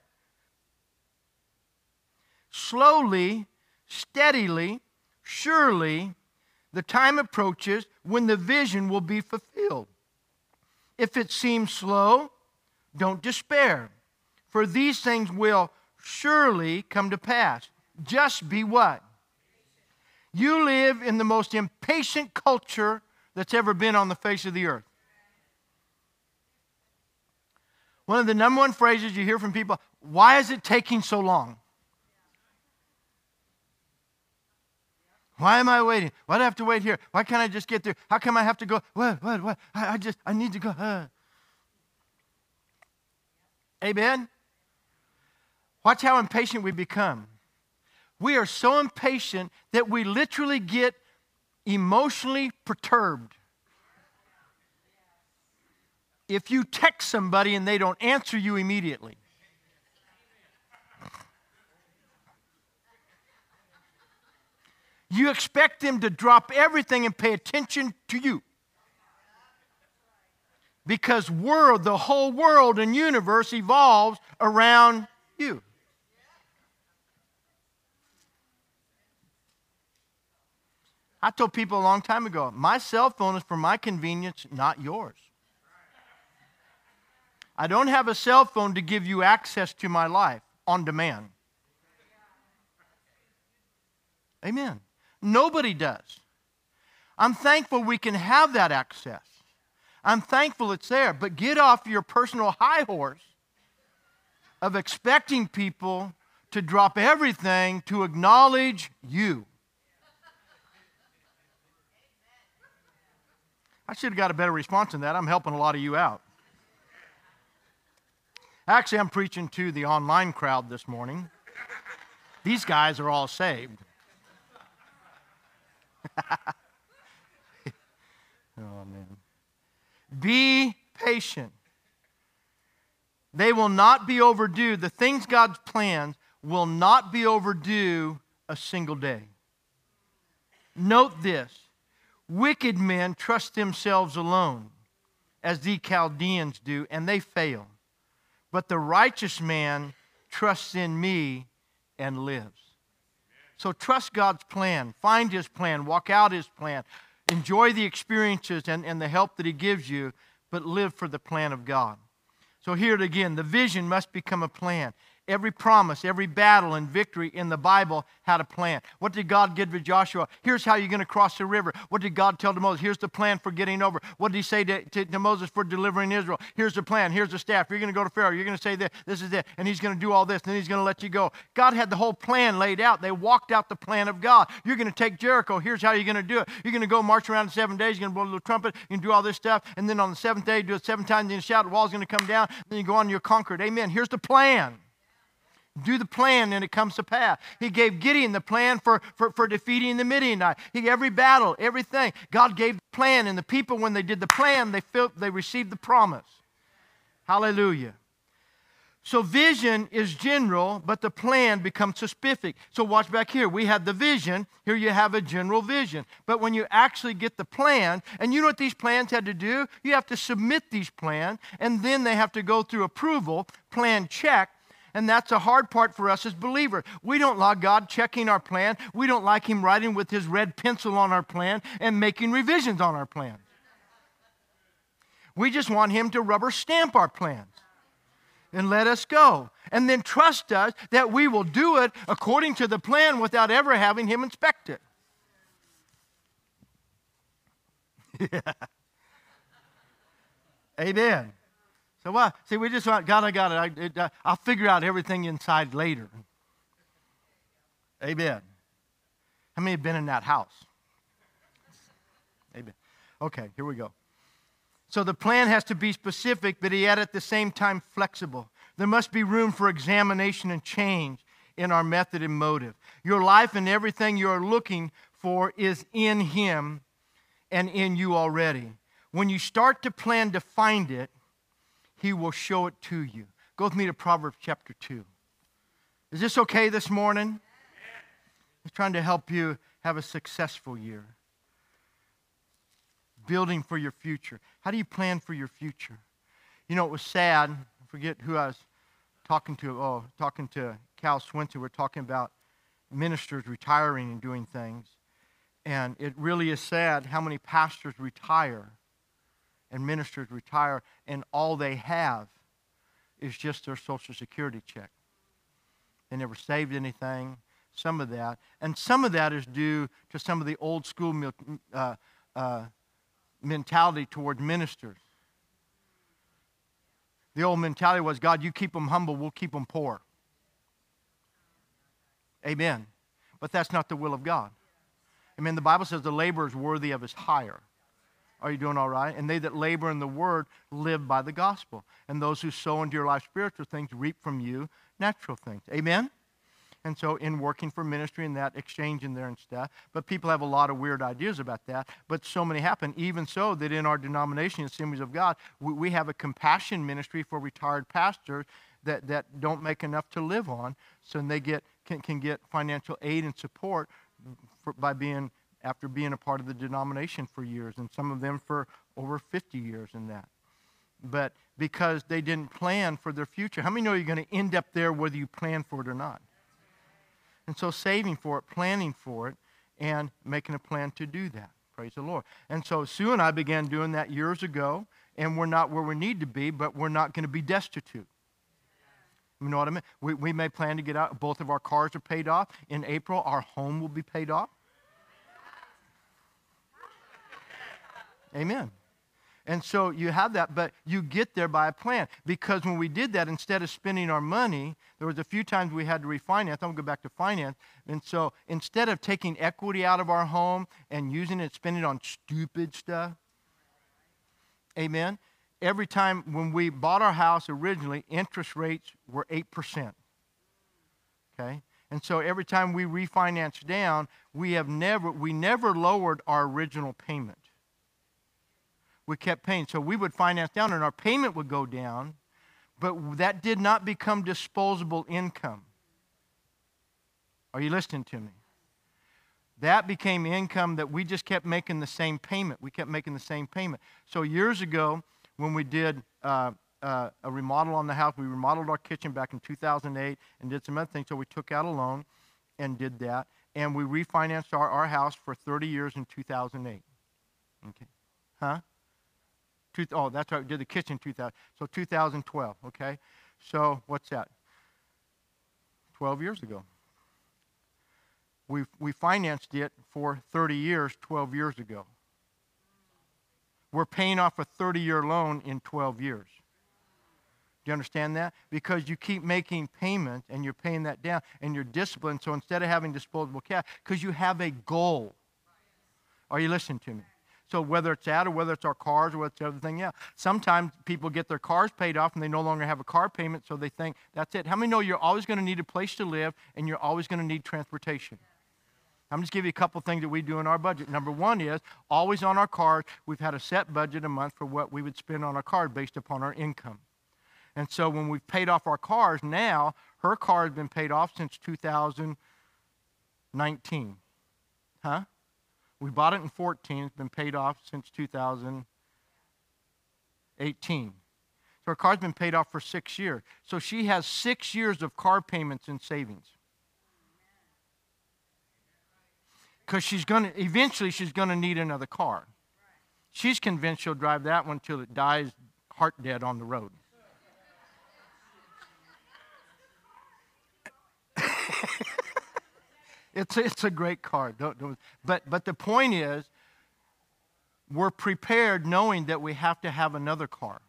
Slowly, steadily, surely, the time approaches when the vision will be fulfilled. If it seems slow, don't despair, for these things will surely come to pass. Just be what? You live in the most impatient culture that's ever been on the face of the earth. One of the number one phrases you hear from people, why is it taking so long? Why am I waiting? Why do I have to wait here? Why can't I just get there? How come I have to go? What? I need to go. Amen? Watch how impatient we become. We are so impatient that we literally get emotionally perturbed. If you text somebody and they don't answer you immediately. You expect them to drop everything and pay attention to you. Because the whole world and universe evolves around you. I told people a long time ago, my cell phone is for my convenience, not yours. I don't have a cell phone to give you access to my life on demand. Amen. Nobody does. I'm thankful we can have that access. I'm thankful it's there. But get off your personal high horse of expecting people to drop everything to acknowledge you. I should have got a better response than that. I'm helping a lot of you out. Actually, I'm preaching to the online crowd this morning. These guys are all saved. Oh, man. Be patient. They will not be overdue. The things God plans will not be overdue a single day. Note this. Wicked men trust themselves alone, as the Chaldeans do, and they fail. But the righteous man trusts in me and lives. So trust God's plan. Find His plan. Walk out His plan. Enjoy the experiences and the help that He gives you, but live for the plan of God. So hear it again. The vision must become a plan. Every promise, every battle and victory in the Bible had a plan. What did God give to Joshua? Here's how you're going to cross the river. What did God tell to Moses? Here's the plan for getting over. What did He say to Moses for delivering Israel? Here's the plan. Here's the staff. You're going to go to Pharaoh. You're going to say this. This is it. And he's going to do all this. And then he's going to let you go. God had the whole plan laid out. They walked out the plan of God. You're going to take Jericho. Here's how you're going to do it. You're going to go march around in 7 days. You're going to blow a little trumpet. You're going to do all this stuff. And then on the seventh day, do it 7 times. And you shout. The wall's going to come down. Then you go on and you're conquered. Amen. Here's the plan. Do the plan and it comes to pass. He gave Gideon the plan for defeating the Midianites. Every battle, everything. God gave the plan, and the people, when they did the plan, they received the promise. Hallelujah. So vision is general, but the plan becomes specific. So watch back here. We have the vision. Here you have a general vision. But when you actually get the plan, and you know what these plans had to do? You have to submit these plans, and then they have to go through approval, plan check. And that's a hard part for us as believers. We don't like God checking our plan. We don't like Him writing with His red pencil on our plan and making revisions on our plan. We just want Him to rubber stamp our plans and let us go. And then trust us that we will do it according to the plan without ever having Him inspect it. Yeah. Amen. So what? See, we just want, God, I got it. I'll figure out everything inside later. Amen. How many have been in that house? Amen. Okay, here we go. So the plan has to be specific, but yet at the same time flexible. There must be room for examination and change in our method and motive. Your life and everything you're looking for is in Him and in you already. When you start to plan to find it, He will show it to you. Go with me to Proverbs chapter 2. Is this okay this morning? I'm trying to help you have a successful year. Building for your future. How do you plan for your future? You know, it was sad. I forget who I was talking to. Oh, talking to Cal Swinson. We're talking about ministers retiring and doing things. And it really is sad how many pastors retire and ministers retire, and all they have is just their Social Security check. They never saved anything, some of that. And some of that is due to some of the old school mentality toward ministers. The old mentality was, God, you keep them humble, we'll keep them poor. Amen. But that's not the will of God. Amen. The Bible says the laborer is worthy of his hire. Are you doing all right? And they that labor in the word live by the gospel. And those who sow into your life spiritual things reap from you natural things. Amen? And so in working for ministry and that exchange in there and stuff, but people have a lot of weird ideas about that, but so many happen. Even so that in our denomination, Assemblies of God, we have a compassion ministry for retired pastors that don't make enough to live on, so they can get financial aid and support after being a part of the denomination for years, and some of them for over 50 years in that. But because they didn't plan for their future. How many know you're going to end up there whether you plan for it or not? And so saving for it, planning for it, and making a plan to do that. Praise the Lord. And so Sue and I began doing that years ago, and we're not where we need to be, but we're not going to be destitute. You know what I mean? We may plan to get out. Both of our cars are paid off. In April, our home will be paid off. Amen. And so you have that, but you get there by a plan. Because when we did that, instead of spending our money, there was a few times we had to refinance. I'm going to go back to finance. And so instead of taking equity out of our home and using it, spending it on stupid stuff, amen, every time when we bought our house originally, interest rates were 8%. Okay? And so every time we refinanced down, we never lowered our original payment. We kept paying. So we would finance down and our payment would go down, but that did not become disposable income. Are you listening to me? That became income that we just kept making the same payment. We kept making the same payment. So years ago, when we did a remodel on the house, we remodeled our kitchen back in 2008 and did some other things. So we took out a loan and did that. And we refinanced our house for 30 years in 2008. Okay. Huh? Oh, that's right. We did the kitchen 2000. So 2012, okay? So what's that? 12 years ago. We financed it for 30 years 12 years ago. We're paying off a 30-year loan in 12 years. Do you understand that? Because you keep making payments and you're paying that down and you're disciplined. So instead of having disposable cash, because you have a goal. Are you listening to me? So whether it's that or whether it's our cars or what's the other thing, yeah. Sometimes people get their cars paid off and they no longer have a car payment, so they think that's it. How many know you're always going to need a place to live and you're always going to need transportation? I'm just giving you a couple things that we do in our budget. Number one is, always on our cars, we've had a set budget a month for what we would spend on our car based upon our income. And so when we've paid off our cars now, her car has been paid off since 2019. Huh? We bought it in 2014. It's been paid off since 2018. So her car's been paid off for 6 years. So she has 6 years of car payments and savings. Because eventually she's going to need another car. She's convinced she'll drive that one till it dies heart dead on the road. It's a great car. But the point is, we're prepared knowing that we have to have another car.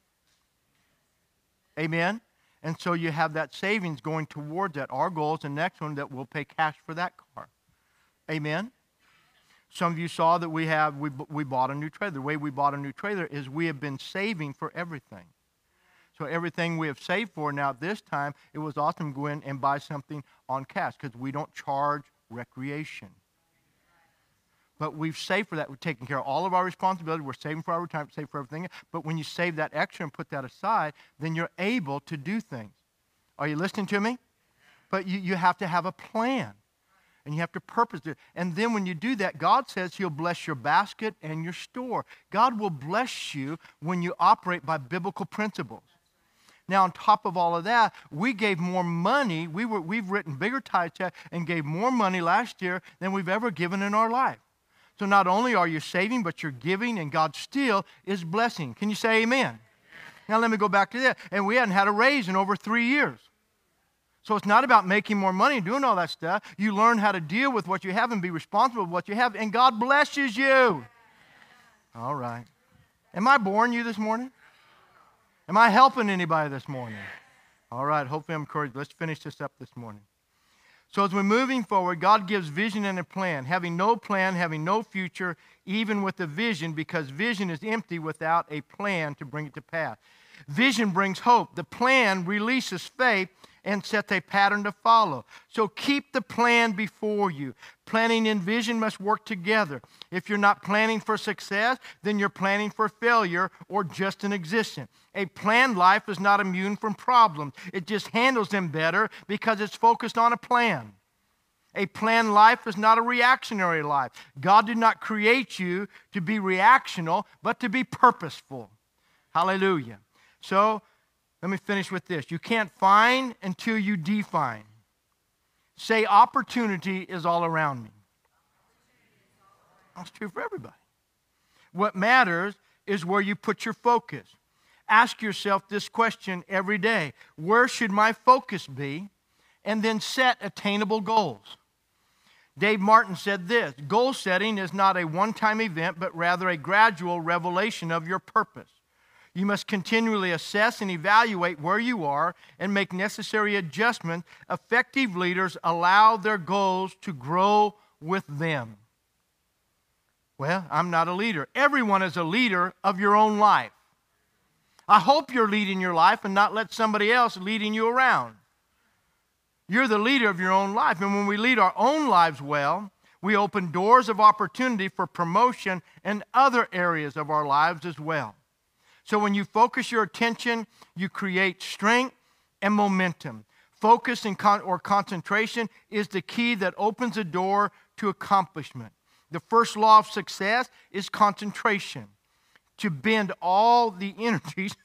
Amen? And so you have that savings going towards that. Our goal is the next one that we'll pay cash for that car. Amen? Some of you saw that we bought a new trailer. The way we bought a new trailer is we have been saving for everything. So everything we have saved for now, this time, it was awesome to go in and buy something on cash because we don't charge recreation. But we've saved for that. We're taking care of all of our responsibility. We're saving for our retirement, save for everything. But when you save that extra and put that aside, then you're able to do things. Are you listening to me? But you have to have a plan. And you have to purpose it. And then when you do that, God says He'll bless your basket and your store. God will bless you when you operate by biblical principles. Now, on top of all of that, we gave more money. We've written bigger tithe checks and gave more money last year than we've ever given in our life. So not only are you saving, but you're giving, and God still is blessing. Can you say amen? Now, let me go back to that. And we hadn't had a raise in over 3 years. So it's not about making more money and doing all that stuff. You learn how to deal with what you have and be responsible for what you have, and God blesses you. All right. Am I boring you this morning? Am I helping anybody this morning? All right. Hopefully I'm encouraged. Let's finish this up this morning. So as we're moving forward, God gives vision and a plan. Having no plan, having no future, even with a vision, because vision is empty without a plan to bring it to pass. Vision brings hope. The plan releases faith and sets a pattern to follow. So keep the plan before you. Planning and vision must work together. If you're not planning for success, then you're planning for failure or just an existence. A planned life is not immune from problems. It just handles them better because it's focused on a plan. A planned life is not a reactionary life. God did not create you to be reactional, but to be purposeful. Hallelujah. So, let me finish with this. You can't find until you define. Say, opportunity is all around me. That's true for everybody. What matters is where you put your focus. Ask yourself this question every day. Where should my focus be? And then set attainable goals. Dave Martin said this, goal setting is not a one-time event, but rather a gradual revelation of your purpose. You must continually assess and evaluate where you are and make necessary adjustments. Effective leaders allow their goals to grow with them. Well, I'm not a leader. Everyone is a leader of your own life. I hope you're leading your life and not let somebody else leading you around. You're the leader of your own life. And when we lead our own lives well, we open doors of opportunity for promotion in other areas of our lives as well. So when you focus your attention, you create strength and momentum. Focus and concentration is the key that opens the door to accomplishment. The first law of success is concentration. To bend all the energies,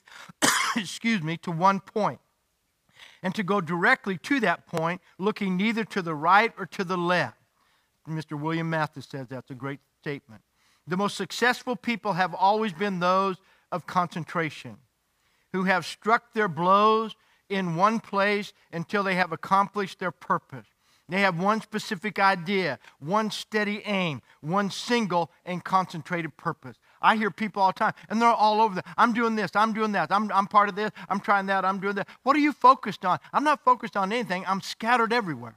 to one point. And to go directly to that point, looking neither to the right or to the left. Mr. William Mathis says that's a great statement. The most successful people have always been those of concentration, who have struck their blows in one place until they have accomplished their purpose. They have one specific idea, one steady aim, one single and concentrated purpose. I hear people all the time, and they're all over I'm doing this, I'm doing that, I'm part of this, I'm trying that, I'm doing that. What are you focused on? I'm not focused on anything. I'm scattered everywhere.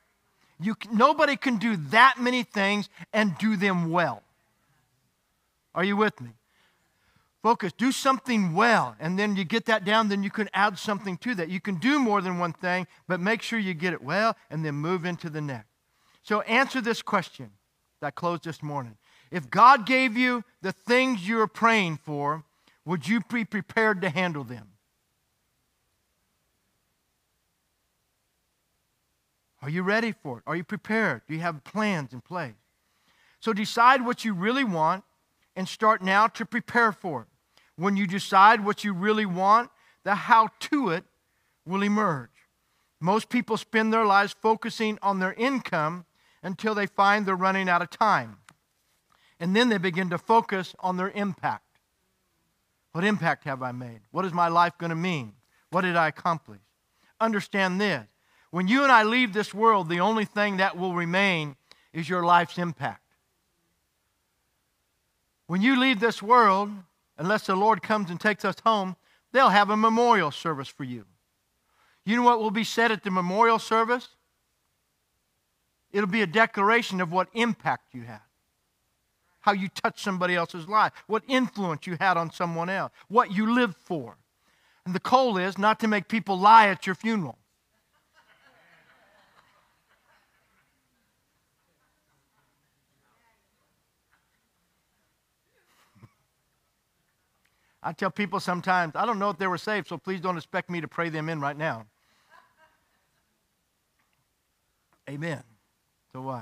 Nobody can do that many things and do them well. Are you with me? Focus. Do something well, and then you get that down, then you can add something to that. You can do more than one thing, but make sure you get it well, and then move into the next. So answer this question that closed this morning. If God gave you the things you are praying for, would you be prepared to handle them? Are you ready for it? Are you prepared? Do you have plans in place? So decide what you really want and start now to prepare for it. When you decide what you really want, the how to it will emerge. Most people spend their lives focusing on their income until they find they're running out of time. And then they begin to focus on their impact. What impact have I made? What is my life going to mean? What did I accomplish? Understand this. When you and I leave this world, the only thing that will remain is your life's impact. When you leave this world, unless the Lord comes and takes us home, they'll have a memorial service for you. You know what will be said at the memorial service? It'll be a declaration of what impact you had. How you touched somebody else's life. What influence you had on someone else. What you lived for. And the goal is not to make people lie at your funeral. I tell people sometimes, I don't know if they were saved, so please don't expect me to pray them in right now. Amen. So what?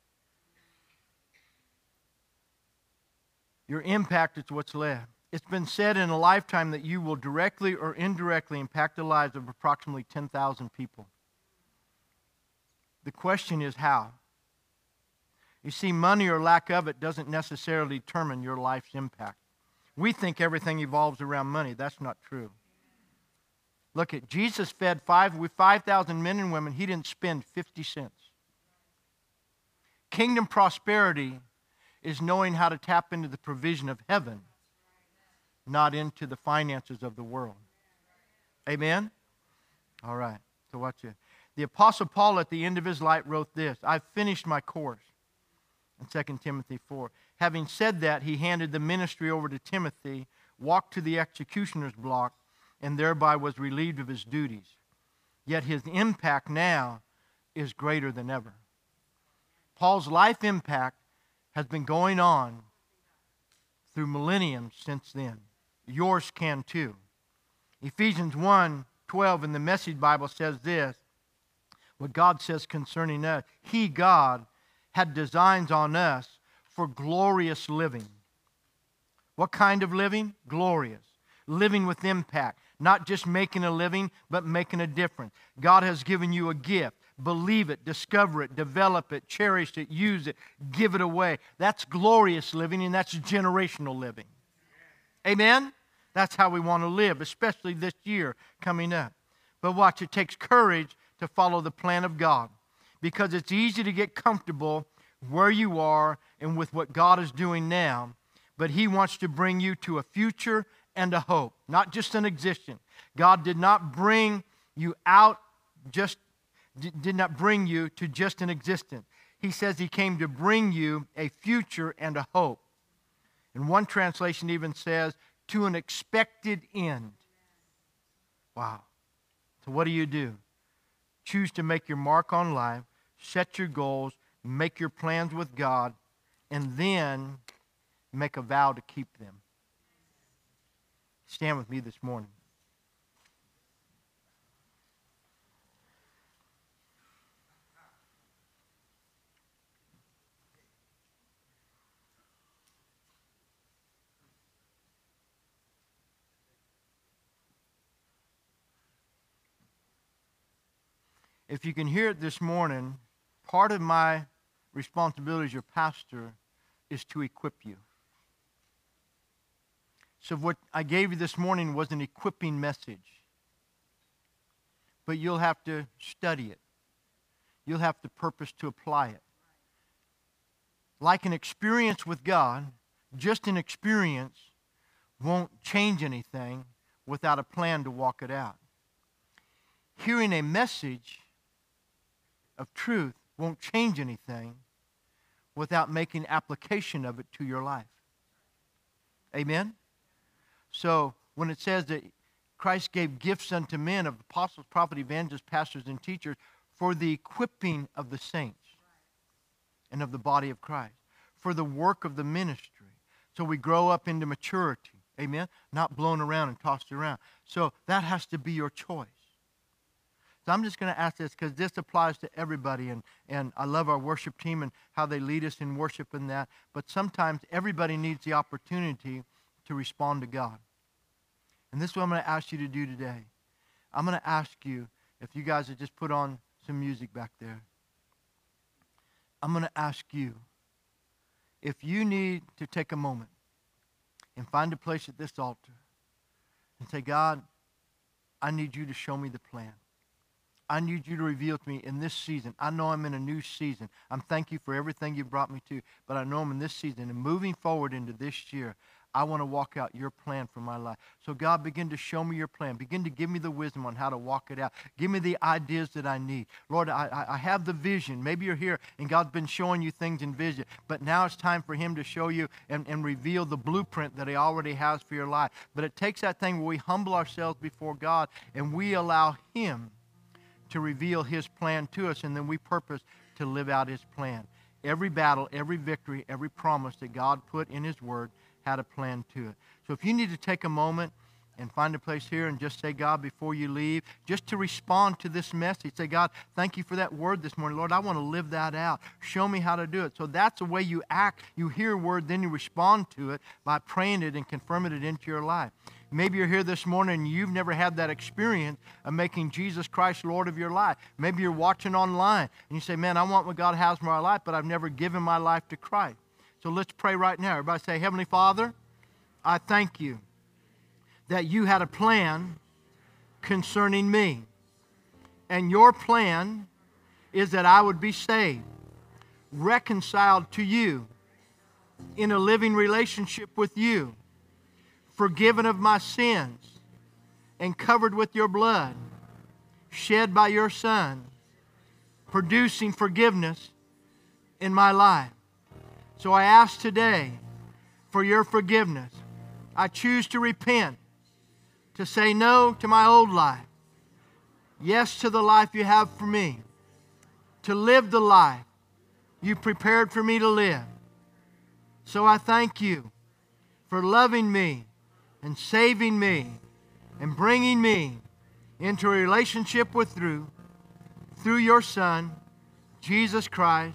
Your impact is what's left. It's been said in a lifetime that you will directly or indirectly impact the lives of approximately 10,000 people. The question is how? You see, money or lack of it doesn't necessarily determine your life's impact. We think everything evolves around money. That's not true. Look at Jesus fed 5,000 men and women. He didn't spend 50 cents. Kingdom prosperity is knowing how to tap into the provision of heaven, not into the finances of the world. Amen? All right. So watch it. The Apostle Paul at the end of his life wrote this: I've finished my course. In 2 Timothy 4. Having said that, he handed the ministry over to Timothy, walked to the executioner's block, and thereby was relieved of his duties. Yet his impact now is greater than ever. Paul's life impact has been going on through millenniums since then. Yours can too. Ephesians 1:12 in the Message Bible says this, what God says concerning us. He, God, had designs on us for glorious living. What kind of living? Glorious. Living with impact. Not just making a living, but making a difference. God has given you a gift. Believe it, discover it, develop it, cherish it, use it, give it away. That's glorious living, and that's generational living. Amen? That's how we want to live, especially this year coming up. But watch, it takes courage to follow the plan of God, because it's easy to get comfortable where you are and with what God is doing now, but He wants to bring you to a future and a hope, not just an existence. God did not bring you to just an existence. He says He came to bring you a future and a hope. And one translation even says, to an expected end. Wow. So what do? Choose to make your mark on life, set your goals, make your plans with God, and then make a vow to keep them. Stand with me this morning. If you can hear it this morning, part of my responsibility as your pastor is to equip you. So what I gave you this morning was an equipping message. But you'll have to study it. You'll have to purpose to apply it. Like an experience with God, just an experience won't change anything without a plan to walk it out. Hearing a message of truth won't change anything without making application of it to your life. Amen? So when it says that Christ gave gifts unto men of apostles, prophets, evangelists, pastors, and teachers for the equipping of the saints and of the body of Christ, for the work of the ministry, so we grow up into maturity. Amen? Not blown around and tossed around. So that has to be your choice. So I'm just going to ask this because this applies to everybody, and I love our worship team and how they lead us in worship and that, but sometimes everybody needs the opportunity to respond to God. And this is what I'm going to ask you to do today. I'm going to ask you, if you guys would just put on some music back there. I'm going to ask you, if you need to take a moment and find a place at this altar and say, God, I need you to show me the plan. I need you to reveal to me in this season. I know I'm in a new season. I'm thank you for everything you brought me to, but I know I'm in this season. And moving forward into this year, I want to walk out your plan for my life. So God, begin to show me your plan. Begin to give me the wisdom on how to walk it out. Give me the ideas that I need. Lord, I have the vision. Maybe you're here and God's been showing you things in vision, but now it's time for Him to show you and reveal the blueprint that He already has for your life. But it takes that thing where we humble ourselves before God and we allow Him to reveal His plan to us, and then we purpose to live out His plan. Every battle, every victory, every promise that God put in His Word had a plan to it. So if you need to take a moment And find a place here and just say, God, before you leave, just to respond to this message. Say, God, thank you for that word this morning. Lord, I want to live that out. Show me how to do it. So that's the way you act. You hear a word, then you respond to it by praying it and confirming it into your life. Maybe you're here this morning and you've never had that experience of making Jesus Christ Lord of your life. Maybe you're watching online and you say, man, I want what God has for my life, but I've never given my life to Christ. So let's pray right now. Everybody say, Heavenly Father, I thank you that you had a plan concerning me. And your plan is that I would be saved, reconciled to you, in a living relationship with you, forgiven of my sins, and covered with your blood, shed by your Son, producing forgiveness in my life. So I ask today for your forgiveness. I choose to repent, to say no to my old life, yes to the life you have for me, to live the life you prepared for me to live. So I thank you for loving me and saving me and bringing me into a relationship with you through your Son, Jesus Christ.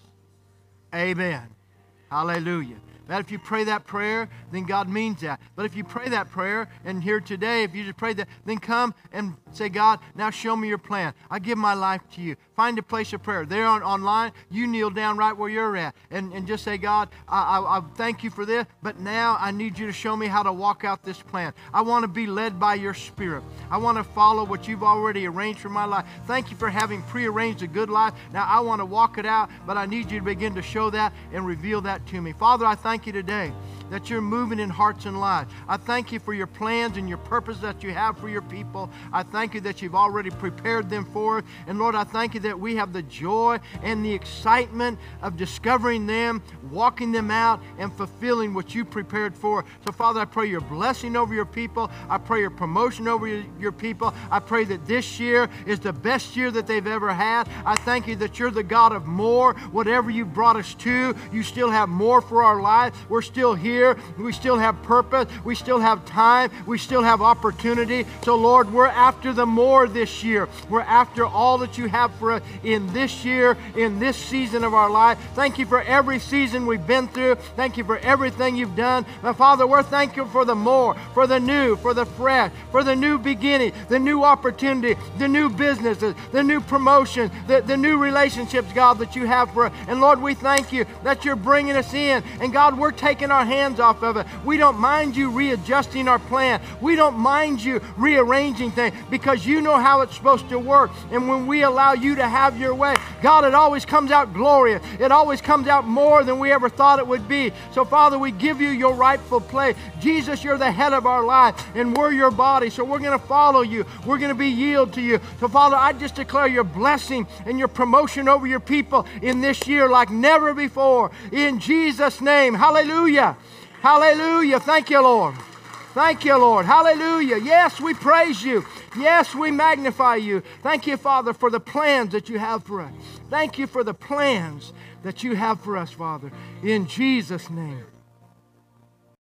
Amen. Hallelujah. That if you pray that prayer, then God means that. But if you pray that prayer, and here today, if you just pray that, then come and say, God, now show me your plan. I give my life to you. Find a place of prayer. There online, you kneel down right where you're at and just say, God, I thank you for this, but now I need you to show me how to walk out this plan. I want to be led by your Spirit. I want to follow what you've already arranged for my life. Thank you for having prearranged a good life. Now I want to walk it out, but I need you to begin to show that and reveal that to me. Father, I thank you today that you're moving in hearts and lives. I thank you for your plans and your purpose that you have for your people. I thank you that you've already prepared them for it. And Lord, I thank you that we have the joy and the excitement of discovering them, walking them out, and fulfilling what you prepared for. So Father, I pray your blessing over your people. I pray your promotion over your people. I pray that this year is the best year that they've ever had. I thank you that you're the God of more. Whatever you brought us to, you still have more for our life. We're still here. We still have purpose. We still have time. We still have opportunity. So Lord, we're after the more this year. We're after all that you have for us in this year, in this season of our life. Thank you for every season we've been through. Thank you for everything you've done. But Father, we're thankful for the more, for the new, for the fresh, for the new beginning, the new opportunity, the new businesses, the new promotion, the new relationships, God, that you have for us. And Lord, we thank you that you're bringing us in. And God, we're taking our hands off of it. We don't mind you readjusting our plan. We don't mind you rearranging things because you know how it's supposed to work. And when we allow you to have your way, God, it always comes out glorious. It always comes out more than we ever thought it would be. So Father, we give you your rightful place. Jesus, you're the head of our life and we're your body. So we're going to follow you. We're going to be yield to you. So Father, I just declare your blessing and your promotion over your people in this year like never before. In Jesus' name, hallelujah. Hallelujah. Thank you, Lord. Thank you, Lord. Hallelujah. Yes, we praise you. Yes, we magnify you. Thank you, Father, for the plans that you have for us. Thank you for the plans that you have for us, Father. In Jesus' name.